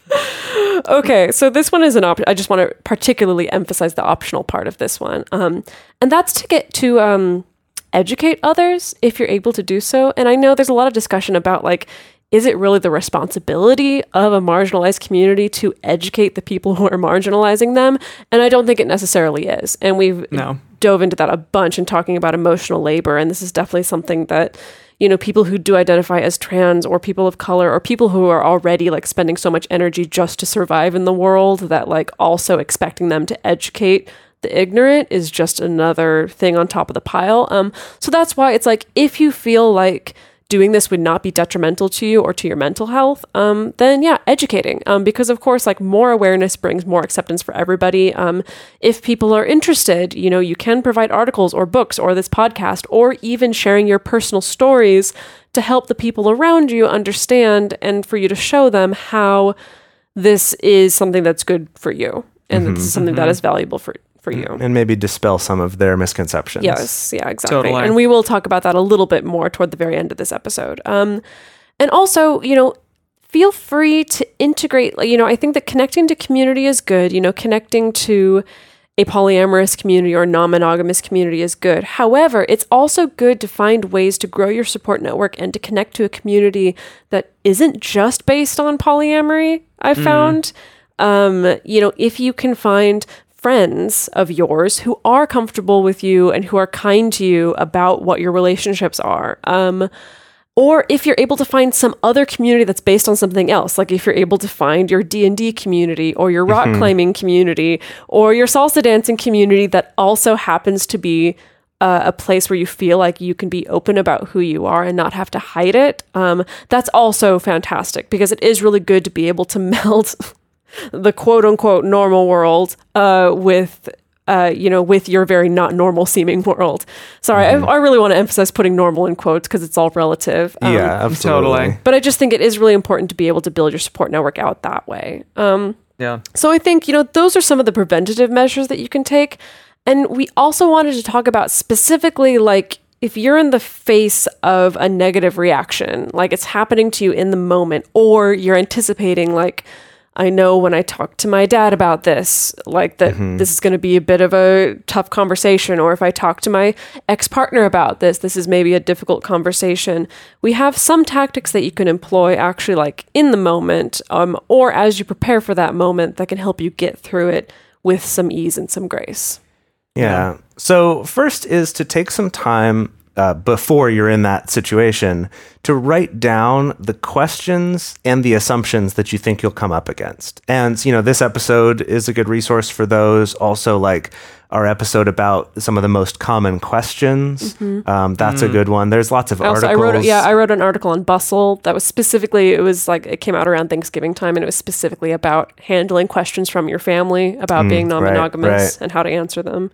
Okay, so this one is an option. I just want to particularly emphasize the optional part of this one. Um, and that's to get to um, educate others if you're able to do so. And I know there's a lot of discussion about, like, is it really the responsibility of a marginalized community to educate the people who are marginalizing them? And I don't think it necessarily is. And we've no. dove into that a bunch in talking about emotional labor. And this is definitely something that, you know, people who do identify as trans, or people of color, or people who are already like spending so much energy just to survive in the world, that like also expecting them to educate the ignorant is just another thing on top of the pile. Um, so that's why it's like, if you feel like doing this would not be detrimental to you or to your mental health, um, then yeah, educating. Um, because of course, like, more awareness brings more acceptance for everybody. Um, if people are interested, you know, you can provide articles or books or this podcast, or even sharing your personal stories to help the people around you understand, and for you to show them how this is something that's good for you, and mm-hmm, this is something mm-hmm. that is valuable for for you. And maybe dispel some of their misconceptions. Yes, yeah, exactly. Totally. And we will talk about that a little bit more toward the very end of this episode. Um, and also, you know, feel free to integrate, like, you know, I think that connecting to community is good. You know, connecting to a polyamorous community or non-monogamous community is good. However, it's also good to find ways to grow your support network and to connect to a community that isn't just based on polyamory, I found. Mm. Um, you know, if you can find friends of yours who are comfortable with you and who are kind to you about what your relationships are. Um, or if you're able to find some other community that's based on something else, like if you're able to find your D and D community or your rock mm-hmm. climbing community or your salsa dancing community that also happens to be uh, a place where you feel like you can be open about who you are and not have to hide it. Um, that's also fantastic, because it is really good to be able to meld the quote unquote normal world uh, with, uh, you know, with your very not normal seeming world. Sorry, mm-hmm. I, I really want to emphasize putting normal in quotes, because it's all relative. Um, yeah, absolutely. Totally. But I just think it is really important to be able to build your support network out that way. Um, yeah. So I think, you know, those are some of the preventative measures that you can take. And we also wanted to talk about specifically, like, if you're in the face of a negative reaction, like it's happening to you in the moment, or you're anticipating, like, I know when I talk to my dad about this, like that mm-hmm. this is going to be a bit of a tough conversation. Or if I talk to my ex-partner about this, this is maybe a difficult conversation. We have some tactics that you can employ actually, like in the moment, um, or as you prepare for that moment, that can help you get through it with some ease and some grace. Yeah. yeah. So first is to take some time Uh, before you're in that situation, to write down the questions and the assumptions that you think you'll come up against. And, you know, this episode is a good resource for those. Also, like our episode about some of the most common questions. Mm-hmm. Um, that's mm-hmm. a good one. There's lots of also, articles. I wrote, a, yeah, I wrote an article on bustle that was specifically, it was like, it came out around Thanksgiving time, and it was specifically about handling questions from your family about mm, being non-monogamous right, right. and how to answer them.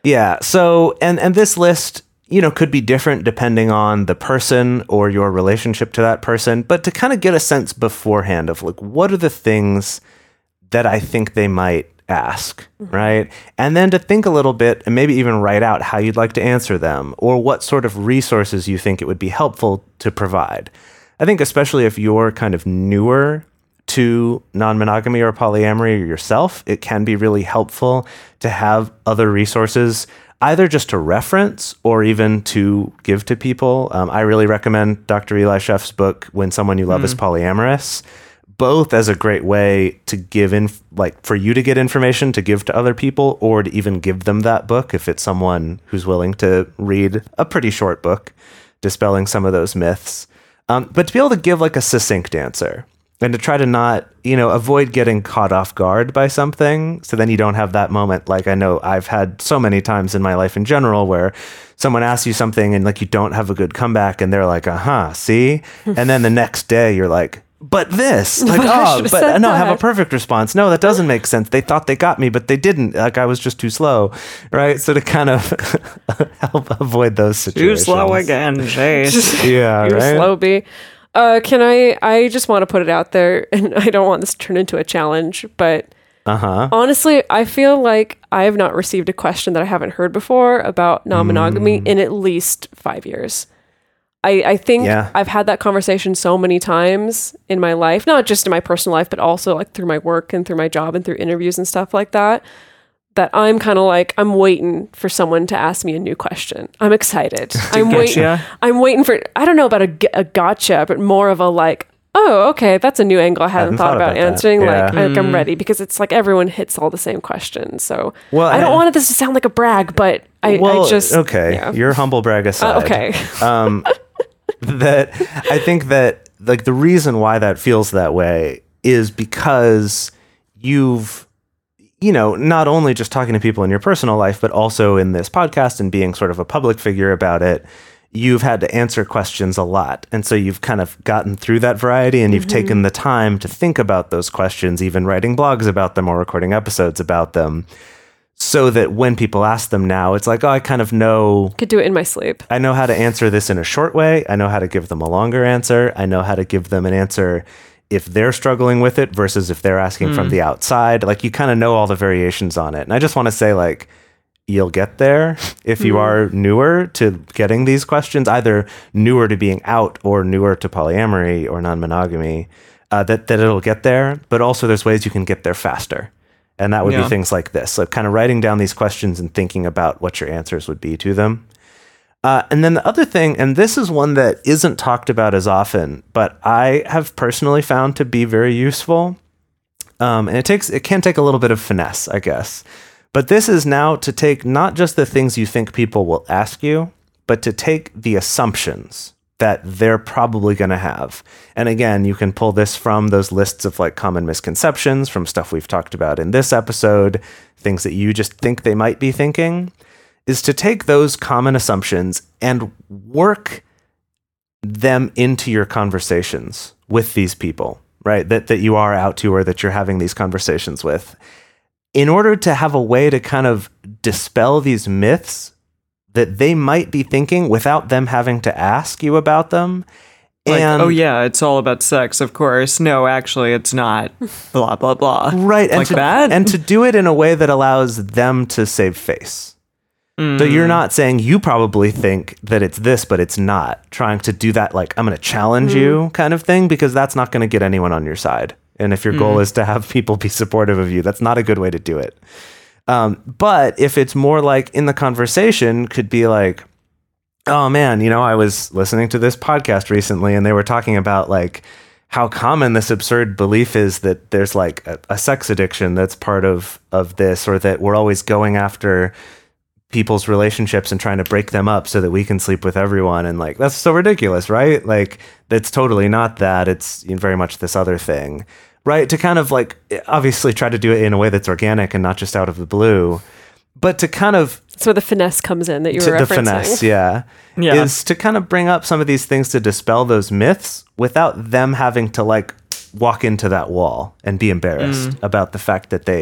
Yeah. So, and and this list, you know, could be different depending on the person or your relationship to that person. But to kind of get a sense beforehand of like, what are the things that I think they might ask, mm-hmm. right? And then to think a little bit and maybe even write out how you'd like to answer them or what sort of resources you think it would be helpful to provide. I think especially if you're kind of newer to non-monogamy or polyamory yourself, it can be really helpful to have other resources, either just to reference or even to give to people. Um, I really recommend Doctor Eli Sheff's book, When Someone You Love mm. is Polyamorous, both as a great way to give in, like for you to get information to give to other people, or to even give them that book if it's someone who's willing to read a pretty short book, dispelling some of those myths. Um, but to be able to give like a succinct answer. And to try to not, you know, avoid getting caught off guard by something. So then you don't have that moment. Like I know I've had so many times in my life in general where someone asks you something and like you don't have a good comeback and they're like, uh-huh, see? And then the next day you're like, but this, like, But I oh, should've but said no, I have a that. perfect response. No, that doesn't make sense. They thought they got me, but they didn't. Like I was just too slow, right? So to kind of help avoid those Too situations. slow again, Chase. Yeah, You're right? slow, B. Uh, can I, I just want to put it out there, and I don't want this to turn into a challenge, but Uh-huh. honestly, I feel like I have not received a question that I haven't heard before about non-monogamy Mm. in at least five years. I, I think Yeah. I've had that conversation so many times in my life, not just in my personal life, but also like through my work and through my job and through interviews and stuff like that, that I'm kind of like, I'm waiting for someone to ask me a new question. I'm excited. I'm waiting. Gotcha. I'm waiting for, I don't know about a, g- a gotcha, but more of a like, oh, okay, that's a new angle I hadn't, Hadn't thought, thought about, about that. answering. Yeah. Like, like, I'm ready, because it's like everyone hits all the same questions. So Well, I don't and- want this to sound like a brag, but I, well, I just, okay, yeah. your humble brag aside. Uh, okay. um, that I think that like the reason why that feels that way is because you've, you know, not only just talking to people in your personal life, but also in this podcast and being sort of a public figure about it, you've had to answer questions a lot. And so you've kind of gotten through that variety and you've Mm-hmm. taken the time to think about those questions, even writing blogs about them or recording episodes about them. So that when people ask them now, it's like, oh, I kind of know Could do it in my sleep. I know how to answer this in a short way. I know how to give them a longer answer. I know how to give them an answer if they're struggling with it versus if they're asking Mm. from the outside. Like you kind of know all the variations on it. And I just want to say like, you'll get there if you Mm. are newer to getting these questions, either newer to being out or newer to polyamory or non-monogamy, uh, that, that it'll get there. But also there's ways you can get there faster. And that would Yeah. be things like this. So kind of writing down these questions and thinking about what your answers would be to them. Uh, and then the other thing, and this is one that isn't talked about as often, but I have personally found to be very useful. Um, and it takes, it can take a little bit of finesse, I guess. But this is now to take not just the things you think people will ask you, but to take the assumptions that they're probably going to have. And again, you can pull this from those lists of like common misconceptions, from stuff we've talked about in this episode, things that you just think they might be thinking, is to take those common assumptions and work them into your conversations with these people, right? That that you are out to or that you're having these conversations with, in order to have a way to kind of dispel these myths that they might be thinking without them having to ask you about them. Like, And oh yeah, it's all about sex, of course. No, actually, it's not. Blah blah blah. right, and like to, that? and to do it in a way that allows them to save face. So you're not saying you probably think that it's this, but it's not. Trying to do that, like, I'm going to challenge you kind of thing, because that's not going to get anyone on your side. And if your goal is to have people be supportive of you, that's not a good way to do it. Um, but if it's more like in the conversation, could be like, oh man, you know, I was listening to this podcast recently and they were talking about like how common this absurd belief is that there's like a, a sex addiction that's part of, of this, or that we're always going after people's relationships and trying to break them up so that we can sleep with everyone. And like, that's so ridiculous, right? Like, that's totally not that. It's very much this other thing, right? To kind of like, obviously try to do it in a way that's organic and not just out of the blue, but to kind of, That's where the finesse comes in that you to were the referencing. finesse, yeah, Yeah. is to kind of bring up some of these things to dispel those myths without them having to like walk into that wall and be embarrassed about the fact that they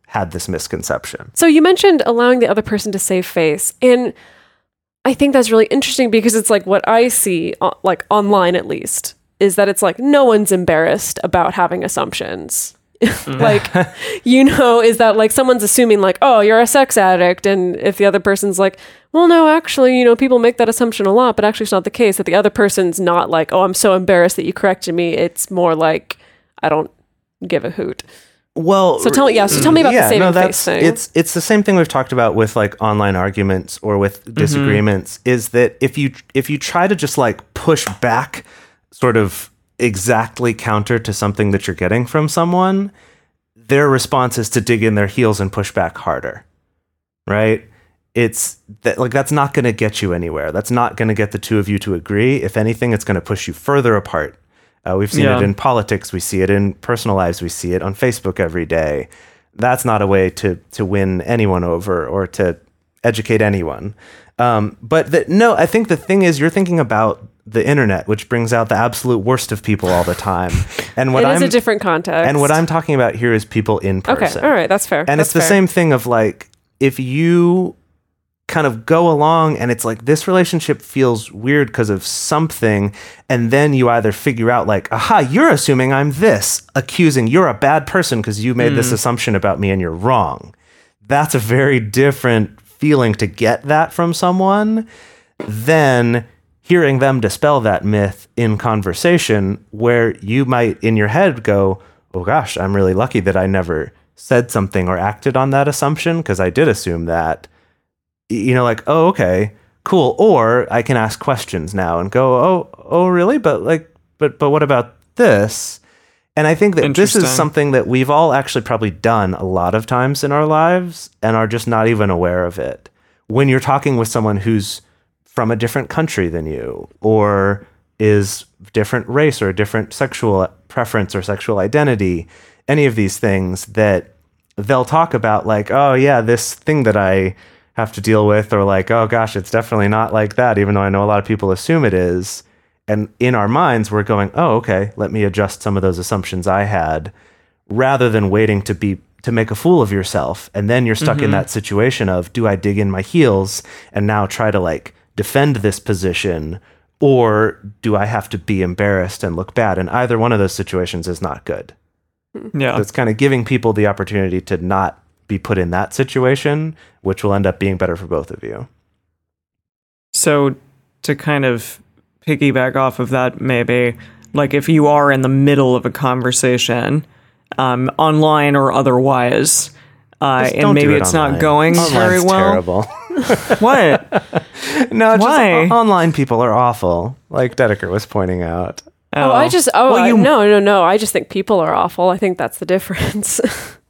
had this misconception. So you mentioned allowing the other person to save face, and I think that's really interesting because it's like what I see, uh, like online at least, is that it's like no one's embarrassed about having assumptions. Like, you know, is that like someone's assuming like, oh, you're a sex addict. And if the other person's like, well, no, actually, you know, people make that assumption a lot, but actually it's not the case. That the other person's not like, oh, I'm so embarrassed that you corrected me. It's more like, I don't give a hoot. Well, So tell me, yeah, so tell me about the saving no, face that's, thing. It's it's the same thing we've talked about with like online arguments or with disagreements. Is that if you if you try to just like push back, sort of exactly counter to something that you're getting from someone, their response is to dig in their heels and push back harder, right? It's that like that's not going to get you anywhere. That's not going to get the two of you to agree. If anything, it's going to push you further apart. Uh, we've seen Yeah. it in politics. We see it in personal lives. We see it on Facebook every day. That's not a way to to win anyone over or to educate anyone. Um, but the, no, I think the thing is you're thinking about the internet, which brings out the absolute worst of people all the time. And what It I'm is a different context. and what I'm talking about here is people in Okay, person. all right, that's fair. And That's it's the fair. same thing of like, if you kind of go along and it's like this relationship feels weird because of something, and then you either figure out like, aha, you're assuming I'm this, accusing you're a bad person because you made this assumption about me and you're wrong. That's a very different feeling to get that from someone than hearing them dispel that myth in conversation, where you might in your head go, oh gosh, I'm really lucky that I never said something or acted on that assumption because I did assume that. You know, like, oh, okay, cool. Or I can ask questions now and go, oh, oh, really? But like, but but what about this? And I think that this is Interesting. something that we've all actually probably done a lot of times in our lives and are just not even aware of it. When you're talking with someone who's from a different country than you, or is different race or different sexual preference or sexual identity, any of these things that they'll talk about like, oh yeah, this thing that I have to deal with, or like, oh gosh, it's definitely not like that, even though I know a lot of people assume it is. And in our minds, we're going, oh, okay, let me adjust some of those assumptions I had, rather than waiting to be to make a fool of yourself. And then you're stuck in that situation of, do I dig in my heels and now try to like defend this position, or do I have to be embarrassed and look bad? And either one of those situations is not good. Yeah. So it's kind of giving people the opportunity to not be put in that situation, which will end up being better for both of you. So to kind of piggyback off of that, maybe, like if you are in the middle of a conversation, um, online or otherwise, uh, Just and don't do maybe it it's online. not going Online's very well. terrible. What? No, just Why? o- online people are awful, like Dedeker was pointing out. Oh, I just, oh, Well, I, you- no, no, no. I just think people are awful. I think that's the difference.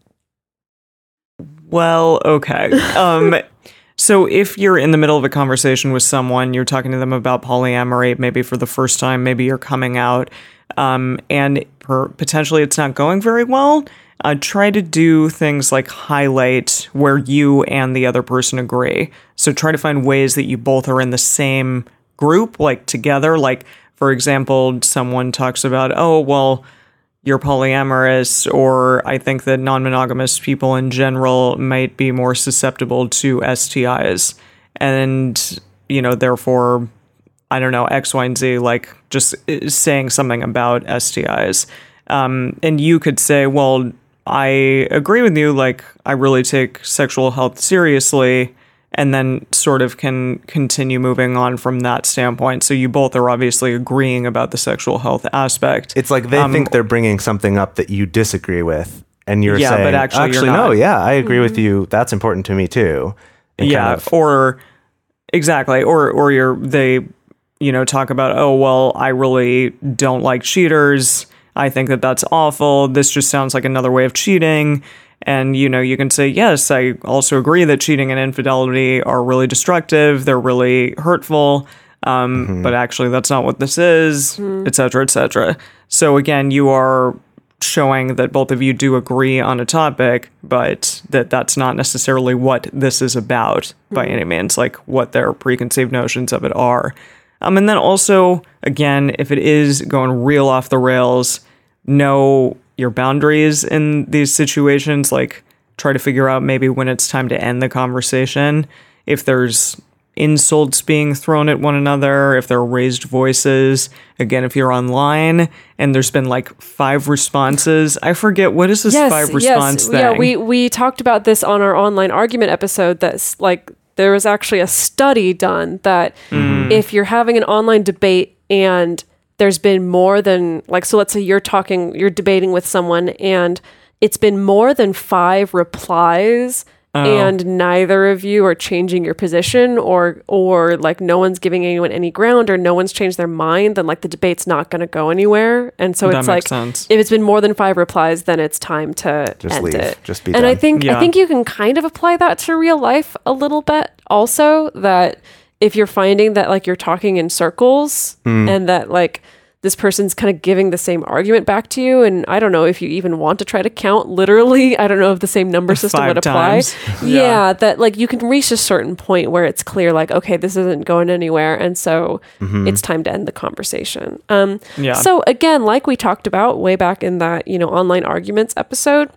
Well, okay. Um, so if you're in the middle of a conversation with someone, you're talking to them about polyamory, maybe for the first time, maybe you're coming out, um, and per- potentially it's not going very well, uh, try to do things like highlight where you and the other person agree. So try to find ways that you both are in the same group, like together. Like, for example, someone talks about, oh, well, you're polyamorous, or I think that non-monogamous people in general might be more susceptible to S T Is. And, you know, therefore, I don't know, X, Y, and Z, like just saying something about S T Is. Um, and you could say, well, I agree with you, like, I really take sexual health seriously, and then sort of can continue moving on from that standpoint. So you both are obviously agreeing about the sexual health aspect. It's like they Um, think they're bringing something up that you disagree with, and you're Yeah, but saying, actually you're no, not." yeah, I agree with you. That's important to me too. And Yeah, kind of- or exactly, or or you're they, you know, talk about, oh well, I really don't like cheaters. I think that that's awful. This just sounds like another way of cheating. And, you know, you can say, yes, I also agree that cheating and infidelity are really destructive. They're really hurtful. Um, But actually, that's not what this is, et cetera, et cetera. So again, you are showing that both of you do agree on a topic, but that that's not necessarily what this is about by any means, like what their preconceived notions of it are. Um, and then also, again, if it is going real off the rails, know your boundaries in these situations. Like, try to figure out maybe when it's time to end the conversation. If there's insults being thrown at one another, if there are raised voices. Again, if you're online and there's been like five responses, I forget, what is this yes, five response yes. thing? Yeah, we, we talked about this on our online argument episode that's like, there was actually a study done that mm-hmm. if you're having an online debate and there's been more than, like, so let's say you're talking, you're debating with someone and it's been more than five replies oh. and neither of you are changing your position or, or like no one's giving anyone any ground or no one's changed their mind, then like the debate's not going to go anywhere. And so that it's makes like, sense. if it's been more than five replies, then it's time to Just end leave. it. Just be and done. I think, Yeah. I think you can kind of apply that to real life a little bit also, that if you're finding that like you're talking in circles mm. and that like this person's kind of giving the same argument back to you, and I don't know if you even want to try to count literally, I don't know if the same number system Five would apply. times. yeah. Yeah. that like you can reach a certain point where it's clear like, okay, this isn't going anywhere, and so mm-hmm. it's time to end the conversation. Um, Yeah. So again, like we talked about way back in that, you know, online arguments episode,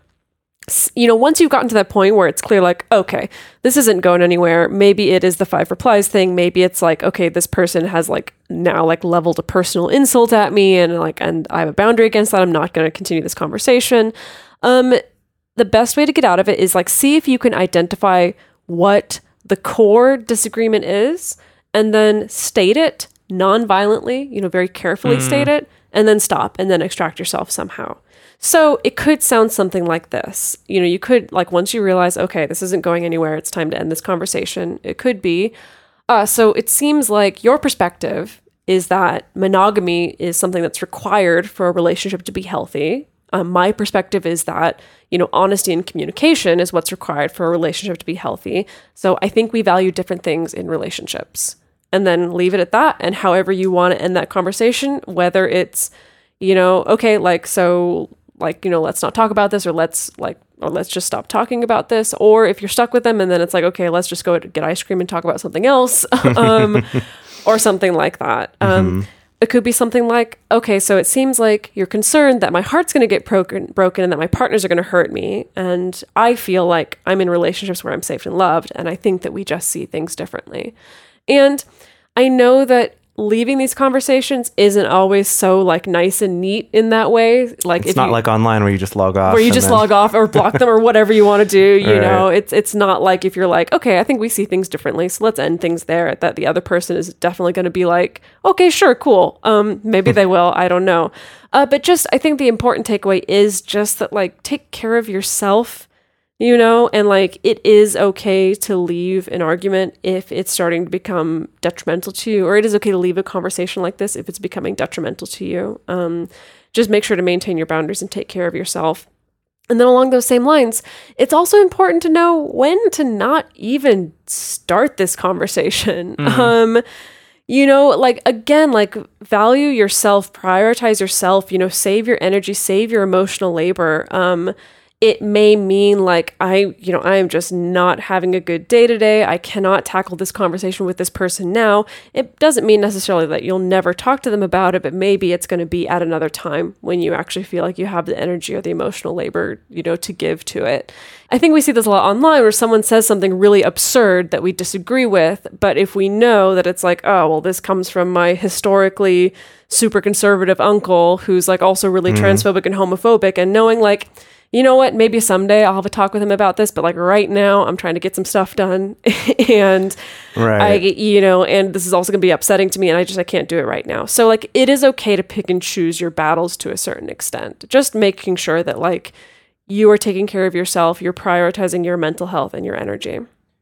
you know, once you've gotten to that point where it's clear, like, okay, this isn't going anywhere. Maybe it is the five replies thing. Maybe it's like, okay, this person has like now like leveled a personal insult at me and like, and I have a boundary against that. I'm not going to continue this conversation. Um, the best way to get out of it is like, see if you can identify what the core disagreement is and then state it non-violently, you know, very carefully mm. state it, and then stop and then extract yourself somehow. So it could sound something like this. You know, you could, like, once you realize, okay, this isn't going anywhere, it's time to end this conversation. It could be, uh, so it seems like your perspective is that monogamy is something that's required for a relationship to be healthy. Um, my perspective is that, you know, honesty and communication is what's required for a relationship to be healthy. So I think we value different things in relationships. And then leave it at that. And however you want to end that conversation, whether it's, you know, okay, like, so... like, you know, let's not talk about this, or let's like, or let's just stop talking about this. Or if you're stuck with them and then it's like, okay, let's just go get ice cream and talk about something else, um, or something like that. Um, mm-hmm. It could be something like, okay, so it seems like you're concerned that my heart's going to get broken, broken and that my partners are going to hurt me. And I feel like I'm in relationships where I'm safe and loved. And I think that we just see things differently. And I know that leaving these conversations isn't always so like nice and neat in that way. Like it's if not you, like online where you just log off. where you just then... log off or block them or whatever you want to do. You right. know, it's it's not like if you're like, okay, I think we see things differently, so let's end things there. That the other person is definitely going to be like, okay, sure, cool. Um, maybe they will. I don't know. Uh, but just I think the important takeaway is just that like take care of yourself. You know, and like it is okay to leave an argument if it's starting to become detrimental to you, or it is okay to leave a conversation like this if it's becoming detrimental to you. Um, just make sure to maintain your boundaries and take care of yourself. And then along those same lines, it's also important to know when to not even start this conversation. Mm. Um, you know, like, again, like value yourself, prioritize yourself, you know, save your energy, save your emotional labor. Um, It may mean like, I, you know, I am just not having a good day today. I cannot tackle this conversation with this person now. It doesn't mean necessarily that you'll never talk to them about it, but maybe it's going to be at another time when you actually feel like you have the energy or the emotional labor, you know, to give to it. I think we see this a lot online where someone says something really absurd that we disagree with, but if we know that it's like, oh, well, this comes from my historically super conservative uncle who's like also really mm. transphobic and homophobic, and knowing like, you know what, maybe someday I'll have a talk with him about this, but like right now I'm trying to get some stuff done and right. I, you know, and this is also gonna be upsetting to me and I just, I can't do it right now. So like, it is okay to pick and choose your battles to a certain extent, just making sure that like you are taking care of yourself, you're prioritizing your mental health and your energy.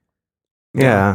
Yeah. yeah.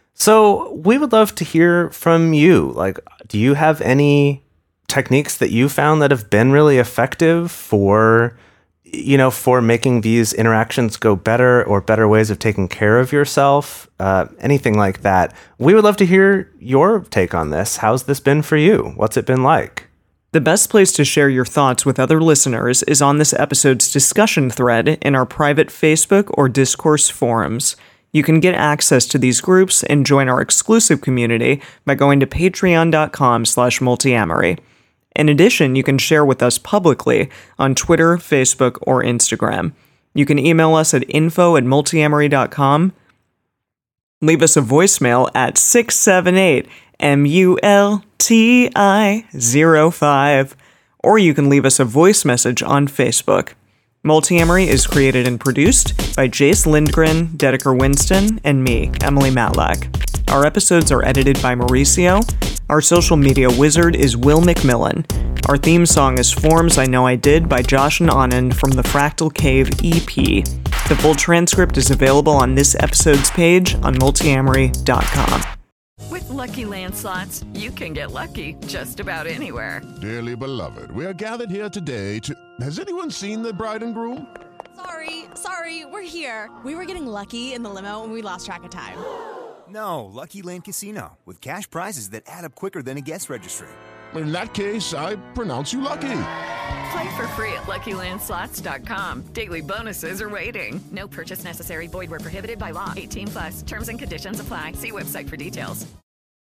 So we would love to hear from you. Like, do you have any techniques that you found that have been really effective for, you know, for making these interactions go better, or better ways of taking care of yourself, uh, anything like that? We would love to hear your take on this. How's this been for you? What's it been like? The best place to share your thoughts with other listeners is on this episode's discussion thread in our private Facebook or Discourse forums. You can get access to these groups and join our exclusive community by going to patreon.com slash multiamory. In addition, you can share with us publicly on Twitter, Facebook, or Instagram. You can email us at info at multiamory dot com. Leave us a voicemail at six seven eight M U L T I zero five. Or you can leave us a voice message on Facebook. Multiamory is created and produced by Jace Lindgren, Dedeker Winston, and me, Emily Matlack. Our episodes are edited by Mauricio. Our social media wizard is Will McMillan. Our theme song is Forms I Know I Did by Josh and Anand from the Fractal Cave E P. The full transcript is available on this episode's page on multiamory dot com. With Lucky Land Slots, you can get lucky just about anywhere. Dearly beloved, we are gathered here today to... Has anyone seen the bride and groom? Sorry, sorry, we're here. We were getting lucky in the limo and we lost track of time. No, Lucky Land Casino, with cash prizes that add up quicker than a guest registry. In that case, I pronounce you lucky. Play for free at lucky land slots dot com. Daily bonuses are waiting. No purchase necessary. Void where prohibited by law. eighteen plus. Terms and conditions apply. See website for details.